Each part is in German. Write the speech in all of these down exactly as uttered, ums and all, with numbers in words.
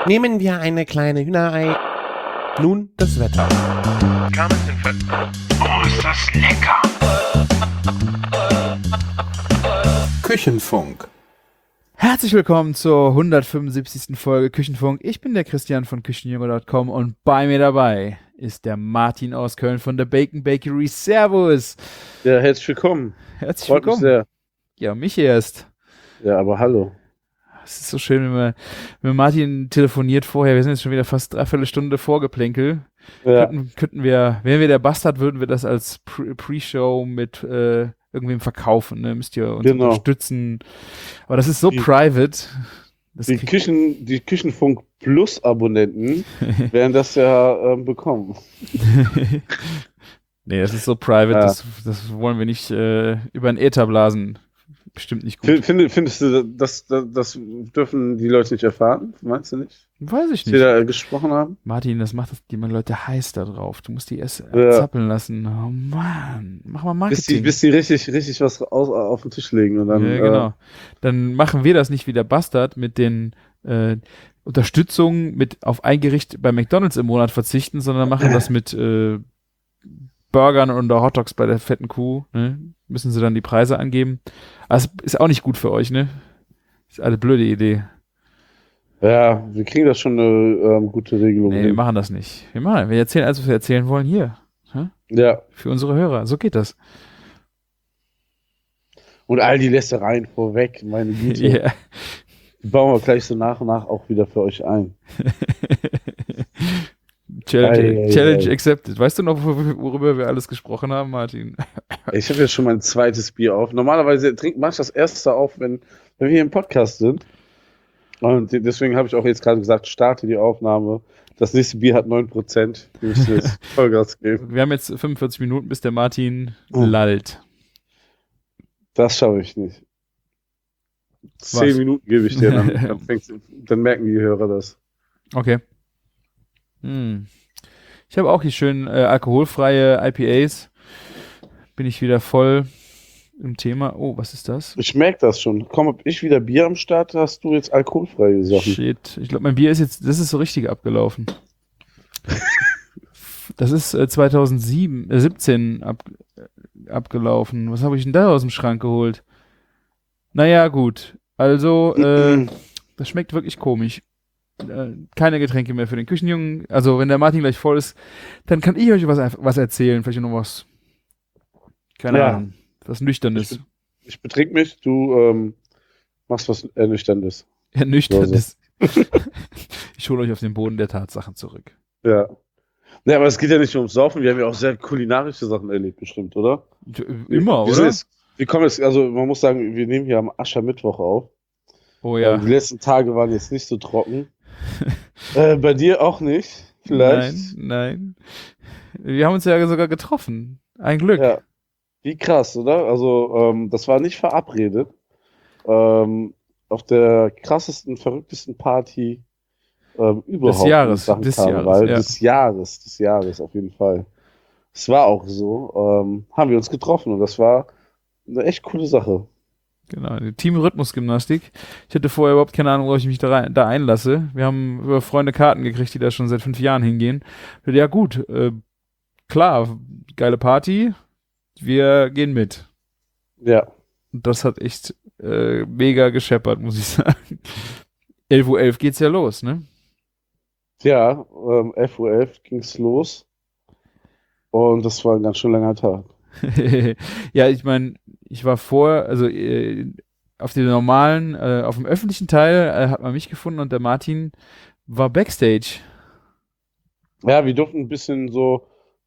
Nehmen wir eine kleine Hühnerei. Nun das Wetter. Oh, ist das lecker! Küchenfunk. Herzlich willkommen zur hundertfünfundsiebzigsten Folge Küchenfunk. Ich bin der Christian von Küchenjunge Punkt com und bei mir dabei ist der Martin aus Köln von der Bacon Bakery. Servus! Ja, herzlich willkommen. Herzlich Freut willkommen. mich sehr. Ja, mich erst. Ja, aber hallo. Es ist so schön, wenn man mit Martin telefoniert vorher. Wir sind jetzt schon wieder fast dreiviertel Stunde Vorgeplänkel. Ja. Könnten, könnten wir, wären wir der Bastard, würden wir das als Pre- Pre-Show mit äh, irgendwem verkaufen. Ne? Müsst ihr uns Genau. unterstützen. Aber das ist so Die- private. Das Die, kriegt- Küchen, die Küchenfunk Plus Abonnenten werden das ja ähm, bekommen. Nee, das ist so private, Ja. das, das wollen wir nicht äh, über den Äther blasen. Bestimmt nicht gut. Find, find, findest du, das, das, das dürfen die Leute nicht erfahren? Meinst du nicht? Weiß ich Dass wir nicht. da gesprochen haben? Martin, das macht das, die Leute heiß da drauf. Du musst die erst Ja. zappeln lassen. Oh Mann, mach mal Bis die, Marketing. bis die richtig, richtig was aus, auf den Tisch legen. Und dann, ja, genau. Dann machen wir das nicht wie der Bastard mit den äh, Unterstützungen mit auf ein Gericht bei McDonald's im Monat verzichten, sondern machen das mit äh, Burgern oder Hotdogs bei der fetten Kuh. Ne? Müssen sie dann die Preise angeben. Aber es ist auch nicht gut für euch, ne? Ist eine blöde Idee. Äh, ja, wir kriegen das schon eine ähm, gute Regelung. Nee, wir hin. machen das nicht. Wir machen, wir erzählen alles, was wir erzählen wollen, hier. Hä? Ja, Für unsere Hörer. So geht das. und all die Lästereien vorweg, meine Güte. Ja. Die bauen wir gleich so nach und nach auch wieder für euch ein. Challenge, Ei, ei, Challenge ei. accepted. Weißt du noch, wor- worüber wir alles gesprochen haben, Martin? Ich habe jetzt schon mein zweites Bier auf. Normalerweise trink, mach ich das erste auf, wenn, wenn wir hier im Podcast sind. Und de- deswegen habe ich auch jetzt gerade gesagt, starte die Aufnahme. Das nächste Bier hat neun Prozent. Wir müssen jetzt Vollgas geben. Wir haben jetzt fünfundvierzig Minuten, bis der Martin Oh. lallt. Das schaffe ich nicht. Zehn Was? Minuten gebe ich dir, dann, dann, fängt's, dann merken die Hörer das. Okay. Hm. Ich habe auch hier schön äh, alkoholfreie I P As. Bin ich wieder voll im Thema. Oh, was ist das? Ich merke das schon. Komm, hab ich wieder Bier am Start, hast du jetzt alkoholfreie Sachen. Shit. Ich glaube, mein Bier ist jetzt, das ist so richtig abgelaufen. Das ist äh, zweitausendsieben, äh, siebzehn ab, äh, abgelaufen. Was habe ich denn da aus dem Schrank geholt? Naja, gut. Also, äh, das schmeckt wirklich komisch. Äh, keine Getränke mehr für den Küchenjungen. Also, wenn der Martin gleich voll ist, dann kann ich euch was, einfach- was erzählen. Vielleicht noch was. Keine Ja. Ahnung. Was Nüchternes. Ich betrink mich, du ähm, machst was Ernüchterndes. Ernüchterndes. Ich hole euch auf den Boden der Tatsachen zurück. Ja. Ja, aber es geht ja nicht nur ums Saufen, wir haben ja auch sehr kulinarische Sachen erlebt, bestimmt, oder? Immer, wir sind oder? Jetzt, wir kommen jetzt, also man muss sagen, wir nehmen hier am Aschermittwoch auf. Oh Ähm, ja. Die letzten Tage waren jetzt nicht so trocken. äh, bei dir auch nicht, vielleicht. Nein, nein. Wir haben uns ja sogar getroffen. Ein Glück. Ja. Wie krass, oder? Also, ähm, das war nicht verabredet. Ähm, auf der krassesten, verrücktesten Party ähm, überhaupt. Jahres, in Sachen des Karneval. Jahres, ja. Des Jahres, des Jahres, auf jeden Fall. Es war auch so. Ähm, haben wir uns getroffen und das war eine echt coole Sache. Genau, die Team-Rhythmus-Gymnastik. Ich hatte vorher überhaupt keine Ahnung, worauf ich mich da, rein, da einlasse. Wir haben über Freunde Karten gekriegt, die da schon seit fünf Jahren hingehen. Ja gut, äh, klar, geile Party, wir gehen mit. Ja. Und das hat echt äh, mega gescheppert, muss ich sagen. elf Uhr elf geht's ja los, ne? Ja, ähm, elf Uhr elf ging es los. Und das war ein ganz schön langer Tag. Ja, ich meine, ich war vor, also äh, auf dem normalen, äh, auf dem öffentlichen Teil äh, hat man mich gefunden und der Martin war Backstage. Ja, wir durften ein bisschen so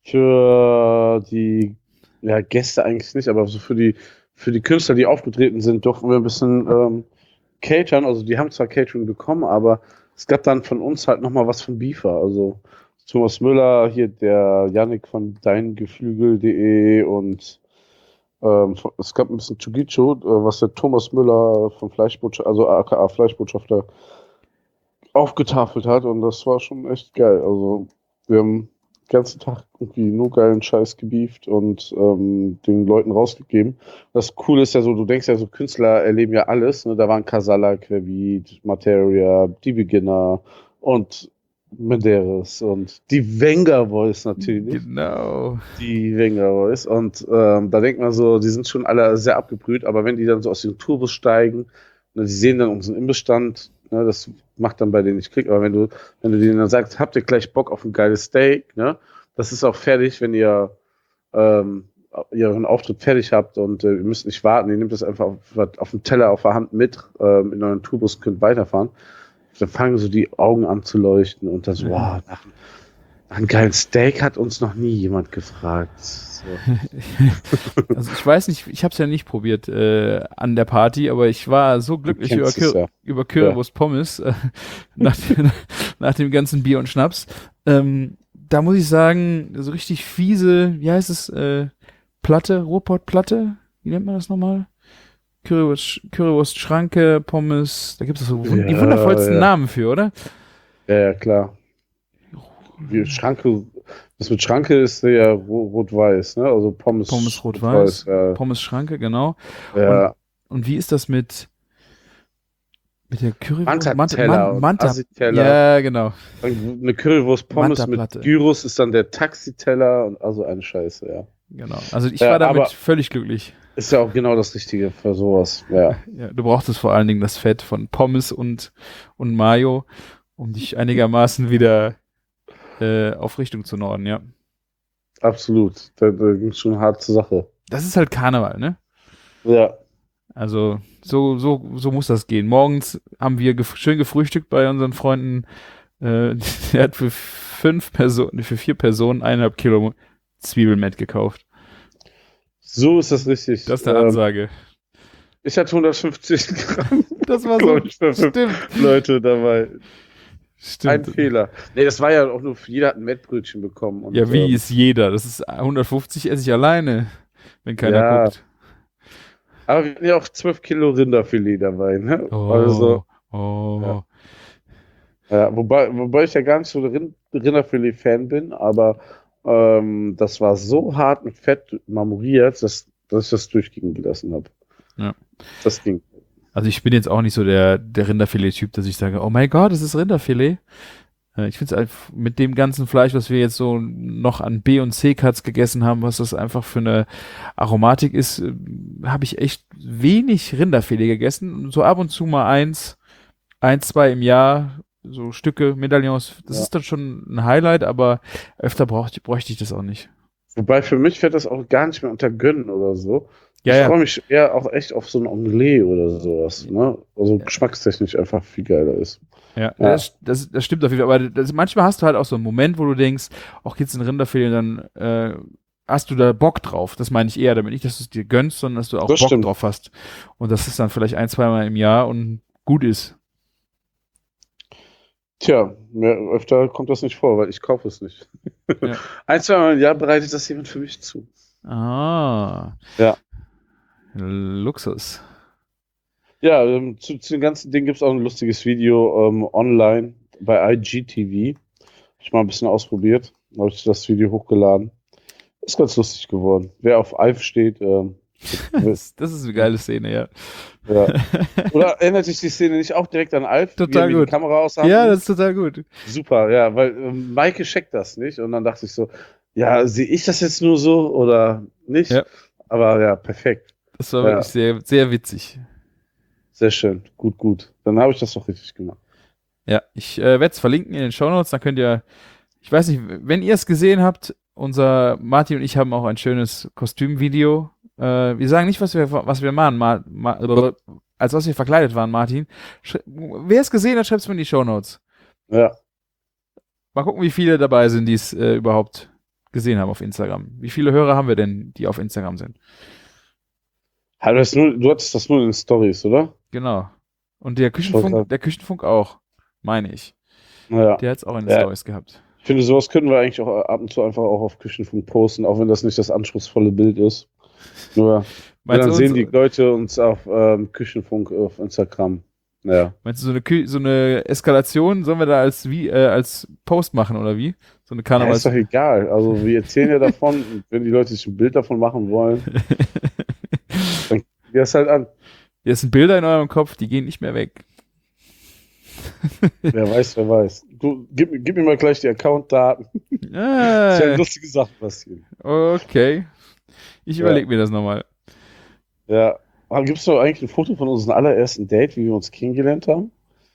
für die ja, Gäste eigentlich nicht, aber so für die, für die Künstler, die aufgetreten sind, durften wir ein bisschen ähm, catern. Also die haben zwar Catering bekommen, aber es gab dann von uns halt nochmal was von Beefer. Also Thomas Müller, hier der Yannick von deingeflügel punkt de und ähm, es gab ein bisschen Chugicho, äh, was der Thomas Müller von Fleischbotschafter, also aka Fleischbotschafter, aufgetafelt hat und das war schon echt geil. Also wir haben den ganzen Tag irgendwie nur geilen Scheiß gebieft und ähm, den Leuten rausgegeben. Das Coole ist ja so, du denkst ja so, Künstler erleben ja alles. Ne? Da waren Casala, Querbeat, Materia, die Beginner, und Medeiros und die Wenger Boys natürlich. Genau. Die Wenger Boys. Und ähm, da denkt man so, die sind schon alle sehr abgebrüht, aber wenn die dann so aus dem Tourbus steigen, ne, die sehen dann unseren Imbissstand, ne, das macht dann bei denen nicht Klick, aber wenn du, wenn du denen dann sagst, habt ihr gleich Bock auf ein geiles Steak, ne, das ist auch fertig, wenn ihr ähm, ihren Auftritt fertig habt und äh, ihr müsst nicht warten, ihr nehmt das einfach auf, auf dem Teller auf der Hand mit ähm, in euren Tourbus, könnt weiterfahren. Dann fangen so die Augen an zu leuchten und dann so, Ja. wow, nach, nach einem geilen Steak hat uns noch nie jemand gefragt. So. Also ich weiß nicht, ich habe es ja nicht probiert äh, an der Party, aber ich war so glücklich über, kennst es Cur ja. über Currywurst Pommes äh, nach, dem, nach dem ganzen Bier und Schnaps. Ähm, da muss ich sagen, so richtig fiese, wie heißt es, äh, Platte, Ruhrpottplatte, wie nennt man das nochmal? Currywurst, Currywurst Schranke, Pommes, da gibt es so wun- die Ja, wundervollsten ja. Namen für, oder? Ja, ja, klar. Wie Schranke, das mit Schranke ist ja ro- rot-weiß, ne? Also Pommes, Pommes rot-weiß, Ja, Pommes Schranke, genau. ja. Und wie ist das mit mit der Currywurst? Manta-Teller und Manta. Assi-Teller. Ja, genau. Eine Currywurst Pommes Manta-Platte. mit Gyros ist dann der Taxiteller und also eine Scheiße, ja. Genau. Also ich Ja, war damit aber- völlig glücklich. Ist ja auch genau das Richtige für sowas, ja. Ja, du brauchtest vor allen Dingen das Fett von Pommes und, und Mayo, um dich einigermaßen wieder äh, auf Richtung zu norden, ja. Absolut. Da, da ging es schon hart zur Sache. Das ist halt Karneval, ne? Ja. Also so, so, so muss das gehen. Morgens haben wir gef schön gefrühstückt bei unseren Freunden. Äh, der hat für fünf Personen, für vier Personen eineinhalb Kilo Zwiebelmett gekauft. So ist das richtig. Das ist eine Ähm, Ansage. ich hatte hundertfünfzig Gramm, Das war so. glaub ich, für fünf Stimmt. Leute dabei. Ein Stimmt. Fehler. Nee, das war ja auch nur, jeder hat ein Mettbrötchen bekommen. Und, Ja, wie ähm, ist jeder? Das ist hundertfünfzig esse ich alleine, wenn keiner Ja. guckt. aber wir hatten ja auch zwölf Kilo Rinderfilet dabei, ne? Oh, Also, oh. Ja. ja, wobei, wobei ich ja gar nicht so der Rind Rinderfilet-Fan bin, aber ähm, das war so hart mit Fett marmoriert, dass, dass ich das durchgehen gelassen habe. Ja. Das ging. Also ich bin jetzt auch nicht so der, der Rinderfilet-Typ, dass ich sage, oh mein Gott, es ist Rinderfilet. Äh, Ich finde es einfach mit dem ganzen Fleisch, was wir jetzt so noch an B- und C-Cuts gegessen haben, was das einfach für eine Aromatik ist, äh, habe ich echt wenig Rinderfilet gegessen. So ab und zu mal eins, ein, zwei im Jahr, so Stücke, Medaillons. Das Ja. ist dann schon ein Highlight, aber öfter brauchte, bräuchte ich das auch nicht. Wobei für mich fällt das auch gar nicht mehr unter Gönnen oder so. Ja, ich ja. freue mich eher auch echt auf so ein Omelett oder sowas, ne? Also geschmackstechnisch einfach viel geiler ist. Ja, Ja. Das, das, das stimmt auf jeden Fall. Aber das, manchmal hast du halt auch so einen Moment, wo du denkst, auch jetzt ein Rinderfilet, dann äh, hast du da Bock drauf. Das meine ich eher damit nicht, dass du es dir gönnst, sondern dass du auch Das Bock stimmt. drauf hast. Und das ist dann vielleicht ein, zweimal im Jahr und gut ist. Tja, mehr, öfter kommt das nicht vor, weil ich kaufe es nicht. Ja. Ein, zwei Mal im Jahr bereitet das jemand für mich zu. Ah. Ja. Luxus. Ja, ähm, zu, zu dem ganzen Ding gibt es auch ein lustiges Video ähm, online bei I G T V. Hab ich mal ein bisschen ausprobiert. Habe ich das Video hochgeladen. Ist ganz lustig geworden. Wer auf Alf steht, ähm, Das, das ist eine geile Szene, ja. ja. Oder erinnert sich die Szene nicht auch direkt an Alf? Total wie er mir gut. die Kamera aushalten? Ja, das ist total gut. Super, ja, weil ähm, Maike checkt das nicht. Und dann dachte ich so, ja, sehe ich das jetzt nur so oder nicht? Ja. Aber ja, perfekt. Das war Ja. wirklich sehr, sehr witzig. Sehr schön. Gut, gut. Dann habe ich das doch richtig gemacht. Ja, ich äh, werde es verlinken in den Shownotes, dann könnt ihr, ich weiß nicht, wenn ihr es gesehen habt, unser Martin und ich haben auch ein schönes Kostümvideo. Äh, wir sagen nicht, was wir, was wir machen, ma, ma, als was wir verkleidet waren, Martin. Sch- Wer es gesehen hat, schreibt es mir in die Shownotes. Ja. Mal gucken, wie viele dabei sind, die es äh, überhaupt gesehen haben auf Instagram. Wie viele Hörer haben wir denn, die auf Instagram sind? Du hast nur, du hattest das nur in den Stories, oder? Genau. Und der wollte Küchenfunk, grad- der Küchenfunk auch, meine ich. Naja. Der hat es auch in den Ja. Stories gehabt. Ich finde, sowas können wir eigentlich auch ab und zu einfach auch auf Küchenfunk posten, auch wenn das nicht das anspruchsvolle Bild ist. Nur Meinst dann du, sehen uns- die Leute uns auf ähm, Küchenfunk auf Instagram. Naja. Meinst du, so eine, Kü so eine Eskalation sollen wir da als wie äh, als Post machen oder wie? So eine Ja, Karnevals. ist doch egal. Also wir erzählen ja davon, und wenn die Leute sich ein Bild davon machen wollen, dann geht das halt an. Hier sind Bilder in eurem Kopf, die gehen nicht mehr weg. Wer weiß, wer weiß. Du, gib, gib mir mal gleich die Account-Daten. Es Ah, werden lustige Sachen passieren. okay. Ich Ja. überlege mir das nochmal. Ja. Gibt es doch eigentlich ein Foto von unserem allerersten Date, wie wir uns kennengelernt haben?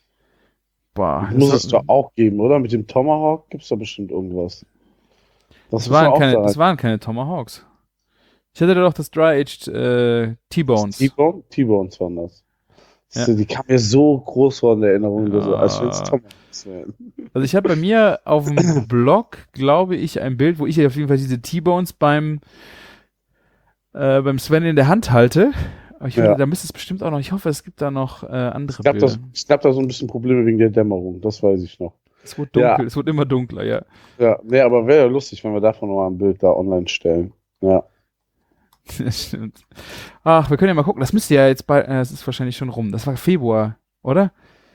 Boah, Muss das, es doch auch geben, oder? Mit dem Tomahawk gibt es doch bestimmt irgendwas. das, muss waren man auch keine, sagen. das waren keine Tomahawks. Ich hatte doch das Dry-Aged äh, T-Bones. T-Bone? T-Bones waren das. Ja. So, die kam mir so groß vor in der Erinnerung, dass, als wenn es Ah. Tomahawks wären. Also ich habe bei mir auf dem Blog, glaube ich, ein Bild, wo ich auf jeden Fall diese T-Bones beim, äh, beim Sven in der Hand halte. Aber ich Ja. würde, da müsste es bestimmt auch noch, ich hoffe, es gibt da noch äh, andere Es gab, Bilder. das, es gab da so ein bisschen Probleme wegen der Dämmerung, das weiß ich noch. Es wird dunkel, Ja. es wird immer dunkler, ja. Ja, nee, aber wäre ja lustig, wenn wir davon nochmal ein Bild da online stellen. Ja. Das stimmt. Ach, wir können ja mal gucken. Das müsste ja jetzt bald, äh, es ist wahrscheinlich schon rum. Das war Februar, oder?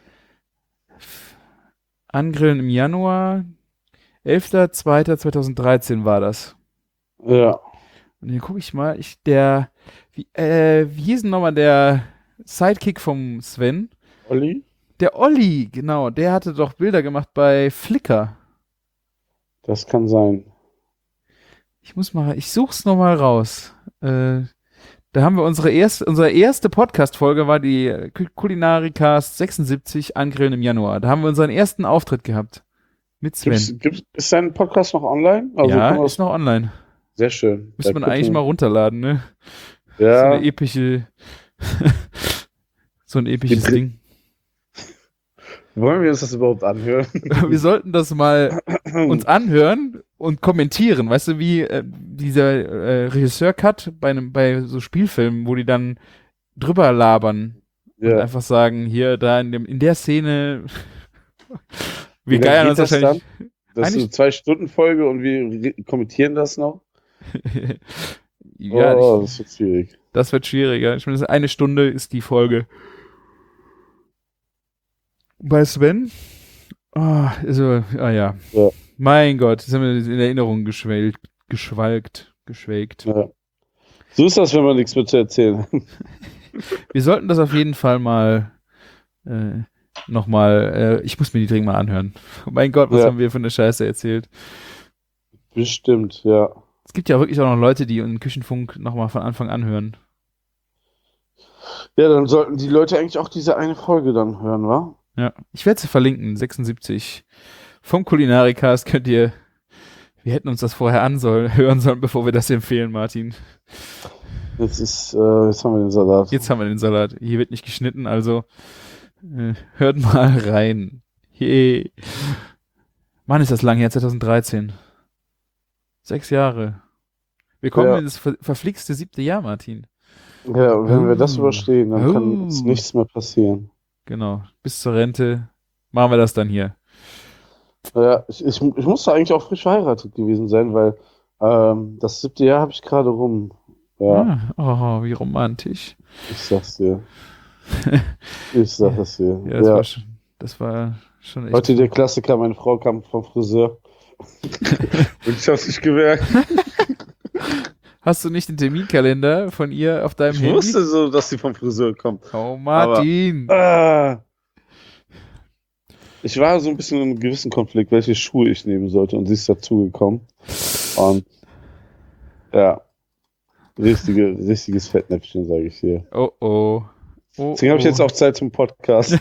F- Angrillen im Januar. elfter zweiter zweitausenddreizehn war das. Ja. Und hier gucke ich mal. Ich, der, wie, äh, wie hieß denn nochmal der Sidekick vom Sven? Olli? Der Olli, genau. Der hatte doch Bilder gemacht bei Flickr. Das kann sein. Ich muss mal, ich such's nochmal raus. Äh, da haben wir unsere erste, unsere erste Podcast-Folge war die Ku- Kulinarikast sechsundsiebzig Angrillen im Januar. Da haben wir unseren ersten Auftritt gehabt. Mit Sven. Gibt's, gibt's, ist dein Podcast noch online? Also ja, kann man ist noch online. Sehr schön. Müsste Da man eigentlich gucken- mal runterladen, ne? So Ja, eine epische, so ein episches Die- Ding. wollen wir uns das überhaupt anhören? Wir sollten das mal uns anhören und kommentieren. Weißt du, wie äh, dieser äh, Regisseur-Cut bei einem, bei so Spielfilmen, wo die dann drüber labern und Ja. einfach sagen, hier, da in dem, in der Szene, wir Wie lange geiern geht uns das wahrscheinlich. Das ist eine eigentlich- Zwei-Stunden-Folge und wir re- kommentieren das noch? ja, oh, ich, das wird schwierig. das wird schwieriger. Ich meine, das ist eine Stunde ist die Folge. Bei Sven? Ah, also, ah ja. Ja. Mein Gott, jetzt haben wir in Erinnerung geschwelgt, geschwalkt, geschwelgt. Ja. So ist das, wenn man nichts mehr zu erzählen hat. Wir sollten das auf jeden Fall mal äh, nochmal, äh, ich muss mir die dringend mal anhören. Mein Gott, was Ja. haben wir für eine Scheiße erzählt. Bestimmt, ja. Es gibt ja wirklich auch noch Leute, die einen Küchenfunk nochmal von Anfang an hören. Ja, dann sollten die Leute eigentlich auch diese eine Folge dann hören, wa? Ja, ich werde sie verlinken, sechsundsiebzig. Vom Kulinarikast könnt ihr, wir hätten uns das vorher an soll, hören sollen, bevor wir das empfehlen, Martin. Jetzt ist, äh, jetzt haben wir den Salat. Jetzt haben wir den Salat. Hier wird nicht geschnitten, also äh, hört mal rein. Hey. Mann, ist das lang her, zweitausenddreizehn. Sechs Jahre. Wir kommen Ja. in das ver verflixte siebte Jahr, Martin. Ja, und wenn wir das Oh. überstehen, dann Oh. kann uns nichts mehr passieren. Genau. Bis zur Rente machen wir das dann hier. Ja, ich, ich, ich musste eigentlich auch frisch verheiratet gewesen sein, weil ähm, das siebte Jahr habe ich gerade rum. Ja, Ah, oh, wie romantisch. ich sag's dir. Ich sag es dir. Ja, das Ja. war schon, das war schon echt. Heute der Klassiker, meine Frau kam vom Friseur. Und ich hab's nicht gemerkt. Hast du nicht den Terminkalender von ihr auf deinem Ich Handy? wusste so, dass sie vom Friseur kommt. Oh, Martin. Ah. Ich war so ein bisschen in einem gewissen Konflikt, welche Schuhe ich nehmen sollte, und sie ist dazugekommen. Und ja, richtige, richtiges Fettnäpfchen, sage ich hier. Oh, oh. oh Deswegen habe ich oh. jetzt auch Zeit zum Podcast.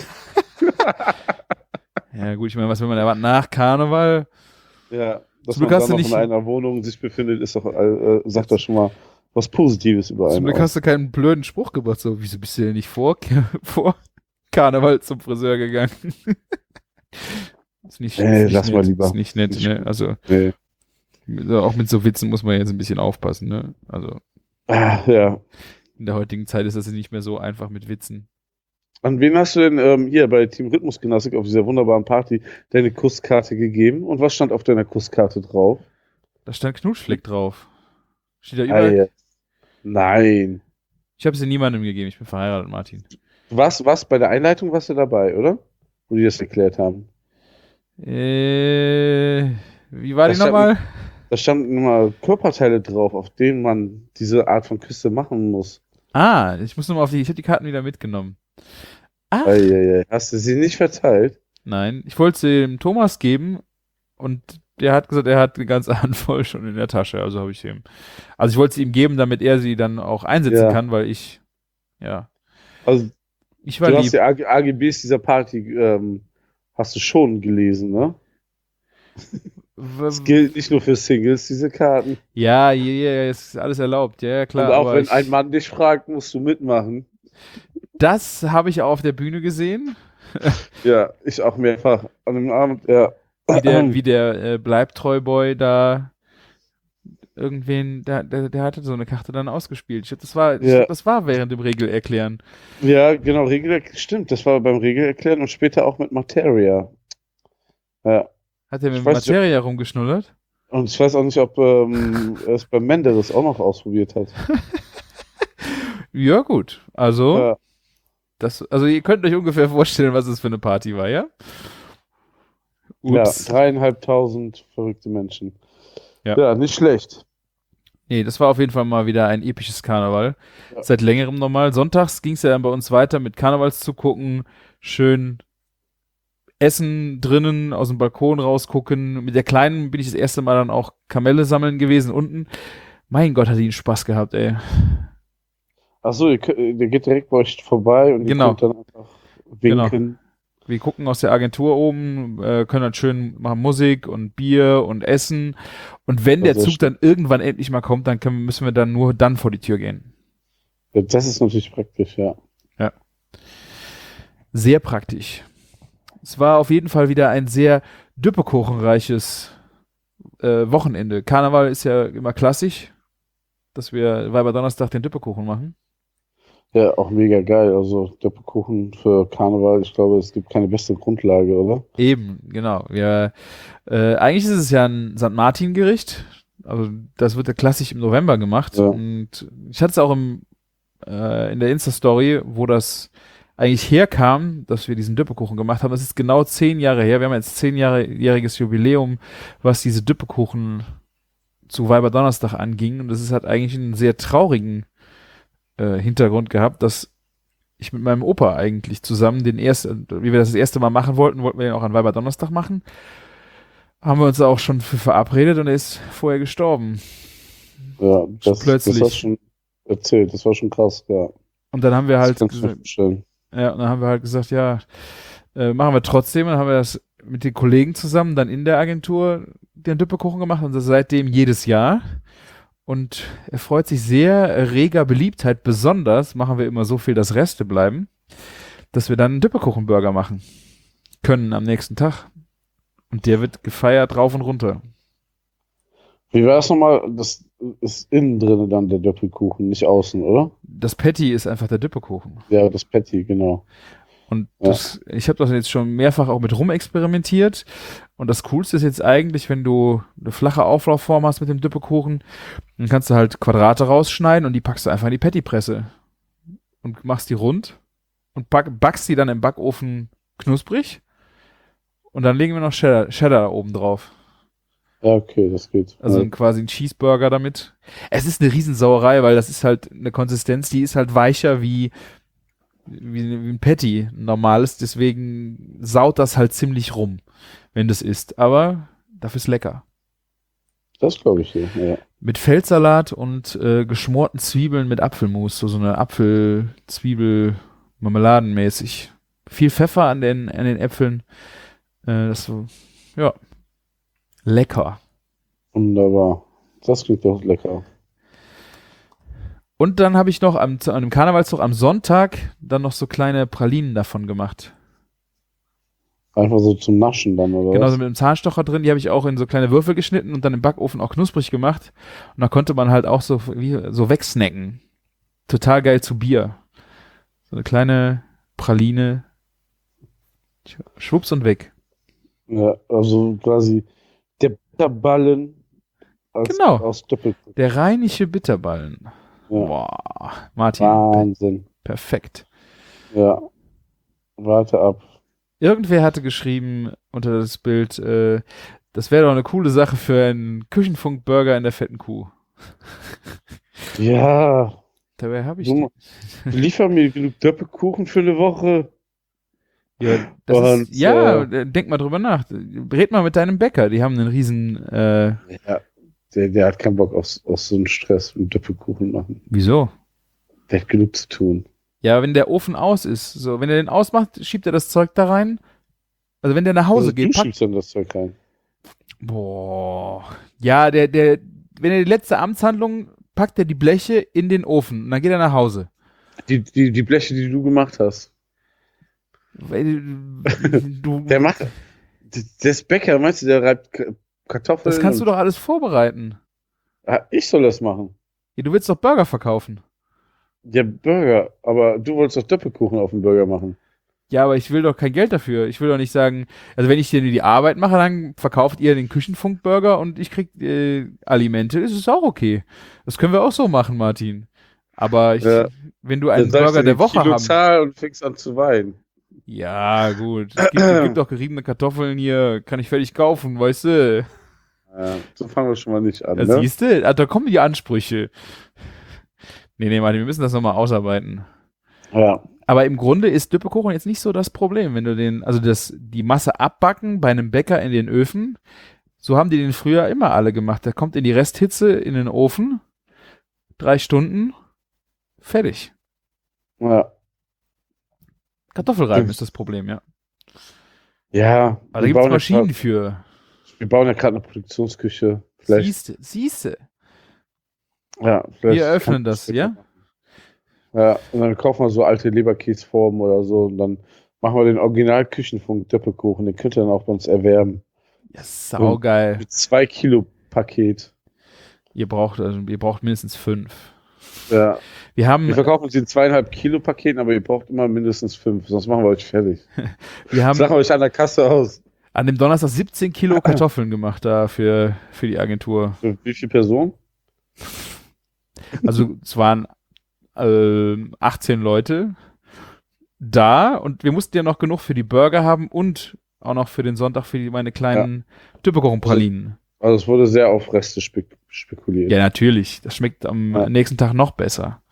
Ja, gut, ich meine, was will man erwarten? Nach Karneval? Ja, dass Zum man Glück hast dann du noch nicht- in einer Wohnung sich befindet, ist doch, äh, sagt doch schon mal was Positives über Zum einen Glück aus. hast du keinen blöden Spruch gebracht, so, wieso bist du denn nicht vor, vor Karneval zum Friseur gegangen? Ist nicht, Nee, ist nicht lass nett, mal lieber. Ist nicht nett, Nicht ne? gut. Also, Nee. so, auch mit so Witzen muss man jetzt ein bisschen aufpassen, ne? Also, Ah, ja. in der heutigen Zeit ist das nicht mehr so einfach mit Witzen. An wen hast du denn ähm, hier bei Team Rhythmusgymnastik auf dieser wunderbaren Party deine Kusskarte gegeben? Und was stand auf deiner Kusskarte drauf? Da stand Knutschfleck drauf. Steht da Ah, überall. ja. Nein. Ich habe sie niemandem gegeben, ich bin verheiratet, Martin. Du warst, warst bei der Einleitung warst du dabei, oder? Wo die das erklärt haben. Äh, wie war Das die stand- nochmal? Da standen immer Körperteile drauf, auf denen man diese Art von Küste machen muss. Ah, ich muss nochmal auf die, ich habe die Karten wieder mitgenommen. Ach, Eieiei. Hast du sie nicht verteilt? Nein, ich wollte sie dem Thomas geben und der hat gesagt, er hat eine ganze Handvoll schon in der Tasche, also habe ich ihm. Also ich wollte sie ihm geben, damit er sie dann auch einsetzen Ja. kann, weil ich, ja, Also, ich war du hast lieb. die A G A G Bs dieser Party, ähm, hast du schon gelesen, ne? Es gilt nicht nur für Singles, diese Karten. Ja, ja, ja, es ist alles erlaubt, ja, ja, klar. Und auch aber wenn ich, ein Mann dich fragt, musst du mitmachen. das habe ich auch auf der Bühne gesehen, Ja, ich auch mehrfach an dem Abend, ja. wie der, wie der äh, Bleibtreu-Boy da irgendwen, der, der, der hatte so eine Karte dann ausgespielt. Ich glaub, das war, ich Ja. glaub, das war während dem Regelerklären. Ja, genau, Regel, stimmt, das war beim Regelerklären und später auch mit Materia. Ja. Hat er Ich mit weiß nicht, ob- Materia rumgeschnullert? Und ich weiß auch nicht, ob ähm, er es bei Menderes auch noch ausprobiert hat. Ja, gut. Also, Ja, das, also ihr könnt euch ungefähr vorstellen, was es für eine Party war, ja? ja, Ups. dreieinhalbtausend verrückte Menschen. Ja. Ja, nicht schlecht. Nee, das war auf jeden Fall mal wieder ein episches Karneval. Ja. Seit längerem nochmal. Sonntags ging es ja dann bei uns weiter mit Karnevals zu gucken. Schön essen drinnen, aus dem Balkon rausgucken. Mit der Kleinen bin ich das erste Mal dann auch Kamelle sammeln gewesen unten. Mein Gott, hat die einen Spaß gehabt, ey. Achso, ihr könnt- der geht direkt bei euch vorbei und ihr Genau. könnt dann einfach winken. Wir gucken aus der Agentur oben, äh, können dann schön machen Musik und Bier und Essen. Und wenn der Also Zug dann irgendwann endlich mal kommt, dann können, müssen wir dann nur dann vor die Tür gehen. Ja, das ist natürlich praktisch, ja. Sehr praktisch. Es war auf jeden Fall wieder ein sehr düppekuchenreiches äh, Wochenende. Karneval ist ja immer klassisch, dass wir Weiberdonnerstag den Düppekuchen machen. Ja, auch mega geil. Also Doppelkuchen für Karneval, ich glaube, es gibt keine bessere Grundlage, oder? Eben, genau. Wir, äh, eigentlich ist es ja ein Sankt Martin-Gericht. Also das wird ja klassisch im November gemacht. Ja. Und ich hatte es auch im, äh, in der Insta-Story, wo das eigentlich herkam, dass wir diesen Düppekuchen gemacht haben. Das ist genau zehn Jahre her. Wir haben jetzt zehnjähriges Jubiläum, was diese Düppekuchen zu Weiberdonnerstag anging. Und das ist halt eigentlich einen sehr traurigen äh, Hintergrund gehabt, dass ich mit meinem Opa eigentlich zusammen den ersten, wie wir das das erste Mal machen wollten, wollten wir den auch an Weiberdonnerstag machen. Haben wir uns auch schon für verabredet und er ist vorher gestorben. Ja, das, plötzlich. das hast du schon erzählt. Das war schon krass, ja. Und dann haben wir Das halt kannst du mir gesagt, vorstellen. ja, und dann haben wir halt gesagt, ja, äh, machen wir trotzdem. Und dann haben wir das mit den Kollegen zusammen dann in der Agentur den Düppekuchen gemacht und das seitdem jedes Jahr. Und er freut sich sehr reger Beliebtheit. Besonders machen wir immer so viel, dass Reste bleiben, dass wir dann einen Düppekuchenburger machen können am nächsten Tag. Und der wird gefeiert rauf und runter. Wie war das nochmal? Das ist innen drin dann der Doppelkuchen, nicht außen, oder? Das Patty ist einfach der Düppekuchen. Ja, das Patty, genau. Und Ja. das, ich habe das jetzt schon mehrfach auch mit rumexperimentiert. Und das Coolste ist jetzt eigentlich, wenn du eine flache Auflaufform hast mit dem Düppekuchen, dann kannst du halt Quadrate rausschneiden und die packst du einfach in die Pattypresse und machst die rund und back, backst die dann im Backofen knusprig. Und dann legen wir noch Cheddar, Cheddar oben drauf. Ja, okay, das geht. Also ja. quasi ein Cheeseburger damit. Es ist eine Riesensauerei, weil das ist halt eine Konsistenz, die ist halt weicher wie, wie, wie ein Patty, ein normales. Deswegen saut das halt ziemlich rum, wenn das isst. Aber dafür ist lecker. Das glaube ich dir, ja. Mit Feldsalat und äh, geschmorten Zwiebeln mit Apfelmus. So, so eine Apfel-Zwiebel-Marmeladenmäßig. Viel Pfeffer an den, an den Äpfeln. Äh, das so, ja. Lecker. Wunderbar. Das klingt doch lecker. Und dann habe ich noch am, zu einem Karnevalszug am Sonntag dann noch so kleine Pralinen davon gemacht. Einfach so zum Naschen dann, oder Genauso was? mit einem Zahnstocher drin. Die habe ich auch in so kleine Würfel geschnitten und dann im Backofen auch knusprig gemacht. Und da konnte man halt auch so, wie, so wegsnacken. Total geil zu Bier. So eine kleine Praline. Schwupps und weg. Ja, also quasi der Bitterballen aus, Genau. aus Doppelkuchen. Der rheinische Bitterballen. Ja. Boah. Martin. Wahnsinn. Perfekt. Ja. Warte ab. Irgendwer hatte geschrieben unter das Bild, äh, das wäre doch eine coole Sache für einen Küchenfunk-Burger in der fetten Kuh. Ja. Dabei habe ich Junge, die. liefer mir genug Doppelkuchen für eine Woche. Ja, das Und, ist, ja, äh, denk mal drüber nach. Red mal mit deinem Bäcker, die haben einen riesen, äh, ja, der, der hat keinen Bock auf, auf so einen Stress mit Doppelkuchen machen. wieso? Der hat genug zu tun. Ja, wenn der Ofen aus ist, so, wenn er den ausmacht, schiebt er das Zeug da rein. Also wenn der nach Hause Also, geht, du packt, schiebst dann das Zeug rein. boah, ja, der, der, wenn er die letzte Amtshandlung, packt er die Bleche in den Ofen und dann geht er nach Hause. Die, die, die Bleche, die du gemacht hast. Weil, du, Der macht. Der ist Bäcker, meinst du, der reibt K- Kartoffeln? das kannst du und- doch alles vorbereiten. Ah, ich soll das machen. Ja, du willst doch Burger verkaufen. Der Burger, aber du wolltest doch Doppelkuchen auf dem Burger machen. Ja, aber ich will doch kein Geld dafür. Ich will doch nicht sagen, also wenn ich dir die Arbeit mache, dann verkauft ihr den Küchenfunk-Burger und ich krieg äh, Alimente. Das ist auch okay. Das können wir auch so machen, Martin. Aber ich, Ja. wenn du einen Dann sagst Burger du der die Woche haben. Kilozahl und fängst an zu weinen. Ja, gut. Es gibt, es gibt doch geriebene Kartoffeln hier, kann ich fertig kaufen, weißt du? Ja, so fangen wir schon mal nicht an. Ja, Ne? siehst du, ah, da kommen die Ansprüche. Nee, nee, Martin, wir müssen das nochmal ausarbeiten. Ja. Aber im Grunde ist Düppekuchen jetzt nicht so das Problem, wenn du den, also das, die Masse abbacken bei einem Bäcker in den Öfen, so haben die den früher immer alle gemacht. Der kommt in die Resthitze in den Ofen, drei Stunden, fertig. Ja. Kartoffelreiben ist das Problem, ja. Ja. Aber da wir gibt es bauen ja Maschinen grad- für. Wir bauen ja gerade eine Produktionsküche. Vielleicht. Siehste, siehste. Ja, vielleicht Wir eröffnen kann- das, ja? Ja, und dann kaufen wir so alte Leberkäsformen oder so und dann machen wir den Original-Küchenfunk Doppelkuchen. Den könnt ihr dann auch bei uns erwerben. Ja, saugeil. Mit zwei Kilo Paket. Ihr braucht, also, ihr braucht mindestens fünf. Ja. Wir haben, Wir verkaufen sie in zweieinhalb Kilo Paketen, aber ihr braucht immer mindestens fünf, sonst machen wir euch fertig. wir haben Sagen wir euch an der Kasse aus. an dem Donnerstag siebzehn Kilo Kartoffeln gemacht da für, für die Agentur. Für wie viele Personen? Also es waren ähm, achtzehn Leute da und wir mussten ja noch genug für die Burger haben und auch noch für den Sonntag für die, meine kleinen Düppekuchenpralinen. Also es wurde sehr auf Reste spek spekuliert. Ja, natürlich. Das schmeckt am Ja. nächsten Tag noch besser.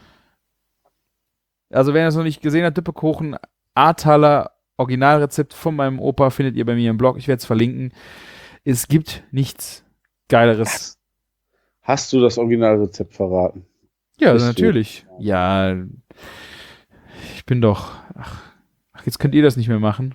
Also wer das noch nicht gesehen hat, Düppekuchen, Ahrtaler Originalrezept von meinem Opa findet ihr bei mir im Blog. Ich werde es verlinken. Es gibt nichts Geileres. Hast du das Originalrezept verraten? Ja, Bist du? natürlich. Ja, ich bin doch. Ach, ach, jetzt könnt ihr das nicht mehr machen.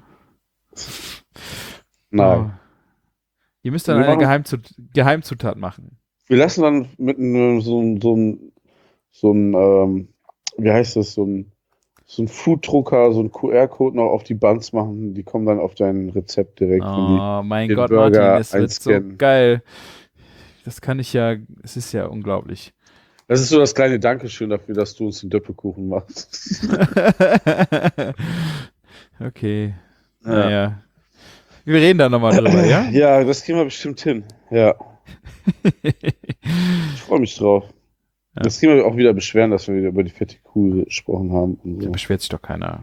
Nein. Oh. Ihr müsst dann Wir eine machen- Geheimzut Geheimzutat machen. Wir lassen dann mit einem, so ein, so ein, so ein ähm, wie heißt das, so ein, so ein Fooddrucker, so ein Q R-Code noch auf die Buns machen. Die kommen dann auf dein Rezept direkt. wenn die- Oh mein den Gott, Burger Martin, es wird so einscannen. geil. Das kann ich ja, es ist ja unglaublich. Das ist so das kleine Dankeschön dafür, dass du uns den Doppelkuchen machst. Okay. Naja. Wir reden da nochmal drüber, ja? Ja, das kriegen wir bestimmt hin. Ja, ich freue mich drauf. Ja. Jetzt kriegen wir auch wieder beschweren, dass wir wieder über die fette Kuh gesprochen haben. Und Da so. beschwert sich doch keiner.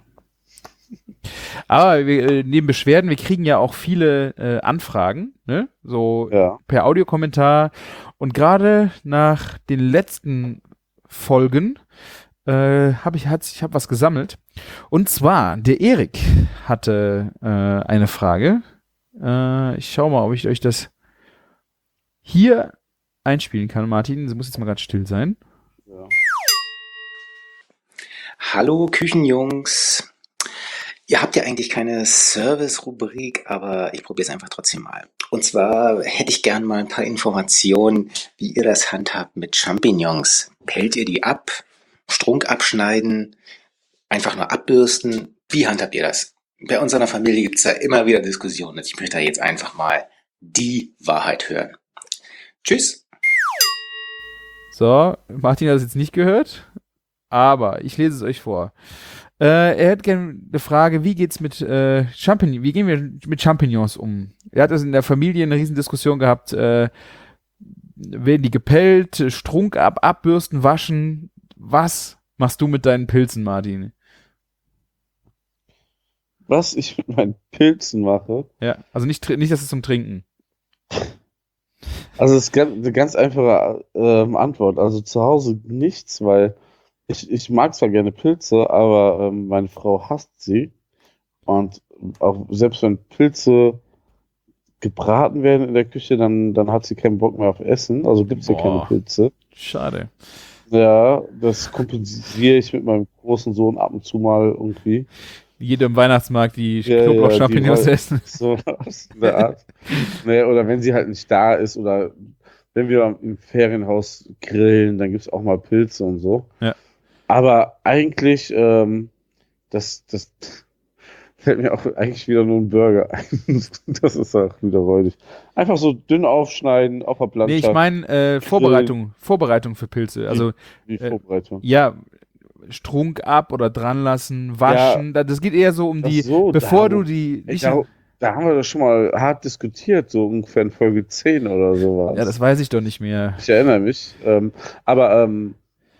Aber wir, äh, neben Beschwerden, wir kriegen ja auch viele äh, Anfragen, ne? So Ja, per Audiokommentar. Und gerade nach den letzten Folgen äh, habe ich, hat, ich hab was gesammelt. Und zwar, der Erik hatte äh, eine Frage. Äh, ich schaue mal, ob ich euch das hier einspielen kann, Martin. Sie muss jetzt mal ganz still sein. ja. Hallo Küchenjungs. Ihr habt ja eigentlich keine Service-Rubrik, aber ich probiere es einfach trotzdem mal. Und zwar hätte ich gern mal ein paar Informationen, wie ihr das handhabt mit Champignons. Pellt ihr die ab? Strunk abschneiden? Einfach nur abbürsten? Wie handhabt ihr das? Bei unserer Familie gibt es da immer wieder Diskussionen. Ich möchte da jetzt einfach mal die Wahrheit hören. Tschüss. So, Martin hat es jetzt nicht gehört, aber ich lese es euch vor. Äh, er hat gerne eine Frage, wie geht's mit äh, Champignons, wie gehen wir mit Champignons um? Er hat das in der Familie eine Riesendiskussion gehabt, äh, werden die gepellt, Strunk ab, abbürsten, waschen? Was machst du mit deinen Pilzen, Martin? Was ich mit meinen Pilzen mache, Ja, also nicht, tr- nicht, das ist zum Trinken. also das ist ganz, eine ganz einfache ähm, Antwort. Also zu Hause nichts, weil ich, ich mag zwar gerne Pilze, aber ähm, meine Frau hasst sie. Und auch selbst wenn Pilze gebraten werden in der Küche, dann, dann hat sie keinen Bock mehr auf Essen. Also gibt es ja keine Boah. Pilze. Schade. Ja, das kompensiere ich mit meinem großen Sohn ab und zu mal irgendwie. Wie jeder im Weihnachtsmarkt die Ja, Knoblauch-Champignons ja, die essen. So aus der Art. Naja, oder wenn sie halt nicht da ist oder wenn wir im Ferienhaus grillen, dann gibt es auch mal Pilze und so. Ja. Aber eigentlich, ähm, das, das fällt mir auch eigentlich wieder nur ein Burger ein. Das ist auch wieder räudig. Einfach so dünn aufschneiden, auf der Plancha. Nee, ich meine äh, Vorbereitung, Vorbereitung für Pilze. Also Wie äh, Vorbereitung. ja, Strunk ab oder dran lassen, waschen. Da- Das geht eher so um Ach die, so, bevor da- du die Ey, nicht, da, da haben wir doch schon mal hart diskutiert, so ungefähr in Folge zehn oder sowas. ja, das weiß ich doch nicht mehr. Ich erinnere mich. Ähm, aber ähm,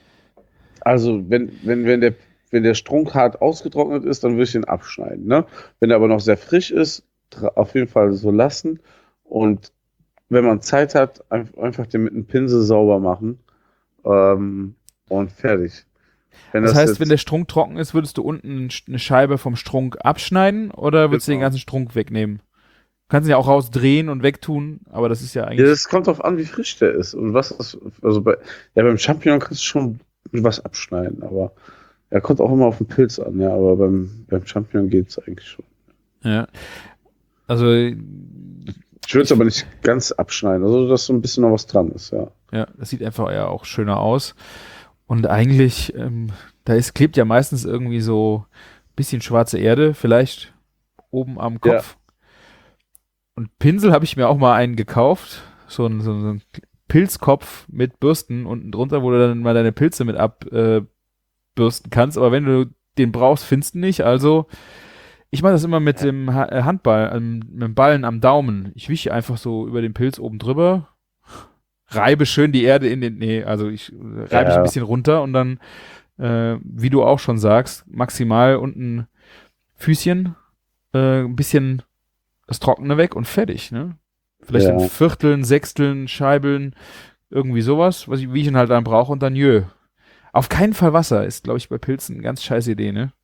also wenn, wenn, wenn der wenn der Strunk hart ausgetrocknet ist, dann würde ich den abschneiden. Ne? Wenn er aber noch sehr frisch ist, tra- auf jeden Fall so lassen. Und wenn man Zeit hat, ein- einfach den mit einem Pinsel sauber machen. Ähm, und fertig. Wenn Das das heißt, jetzt- wenn der Strunk trocken ist, würdest du unten eine Scheibe vom Strunk abschneiden oder würdest du den Genau. ganzen Strunk wegnehmen? Du kannst ihn ja auch rausdrehen und wegtun, aber das ist ja Ja, eigentlich. das kommt drauf an, wie frisch der ist. Und was das, also bei, ja, beim Champignon kannst du schon was abschneiden, aber er kommt auch immer auf den Pilz an, ja, aber beim, beim Champignon geht es eigentlich schon. Ja. Also, Ich würde es aber nicht ganz abschneiden, also dass so ein bisschen noch was dran ist, ja. ja, das sieht einfach ja auch schöner aus. Und eigentlich, ähm, da ist, klebt ja meistens irgendwie so ein bisschen schwarze Erde, vielleicht oben am Kopf. Und Pinsel habe ich mir auch mal einen gekauft, so ein, so ein Pilzkopf mit Bürsten unten drunter, wo du dann mal deine Pilze mit abbürsten äh, bürsten kannst. Aber wenn du den brauchst, findest du nicht. Also ich mache das immer mit dem ha äh, Handball, ähm, mit dem Ballen am Daumen. Ich wische einfach so über den Pilz oben drüber, reibe schön die Erde in den, nee, also ich äh, reibe ich Ja. ein bisschen runter und dann, äh, wie du auch schon sagst, maximal unten Füßchen, äh, ein bisschen das Trockene weg und fertig, ne? Vielleicht Ja. in Vierteln, Sechsteln, Scheibeln, irgendwie sowas, was ich, wie ich ihn halt dann brauche und dann jö. Auf keinen Fall Wasser ist, glaube ich, bei Pilzen eine ganz scheiß Idee, ne?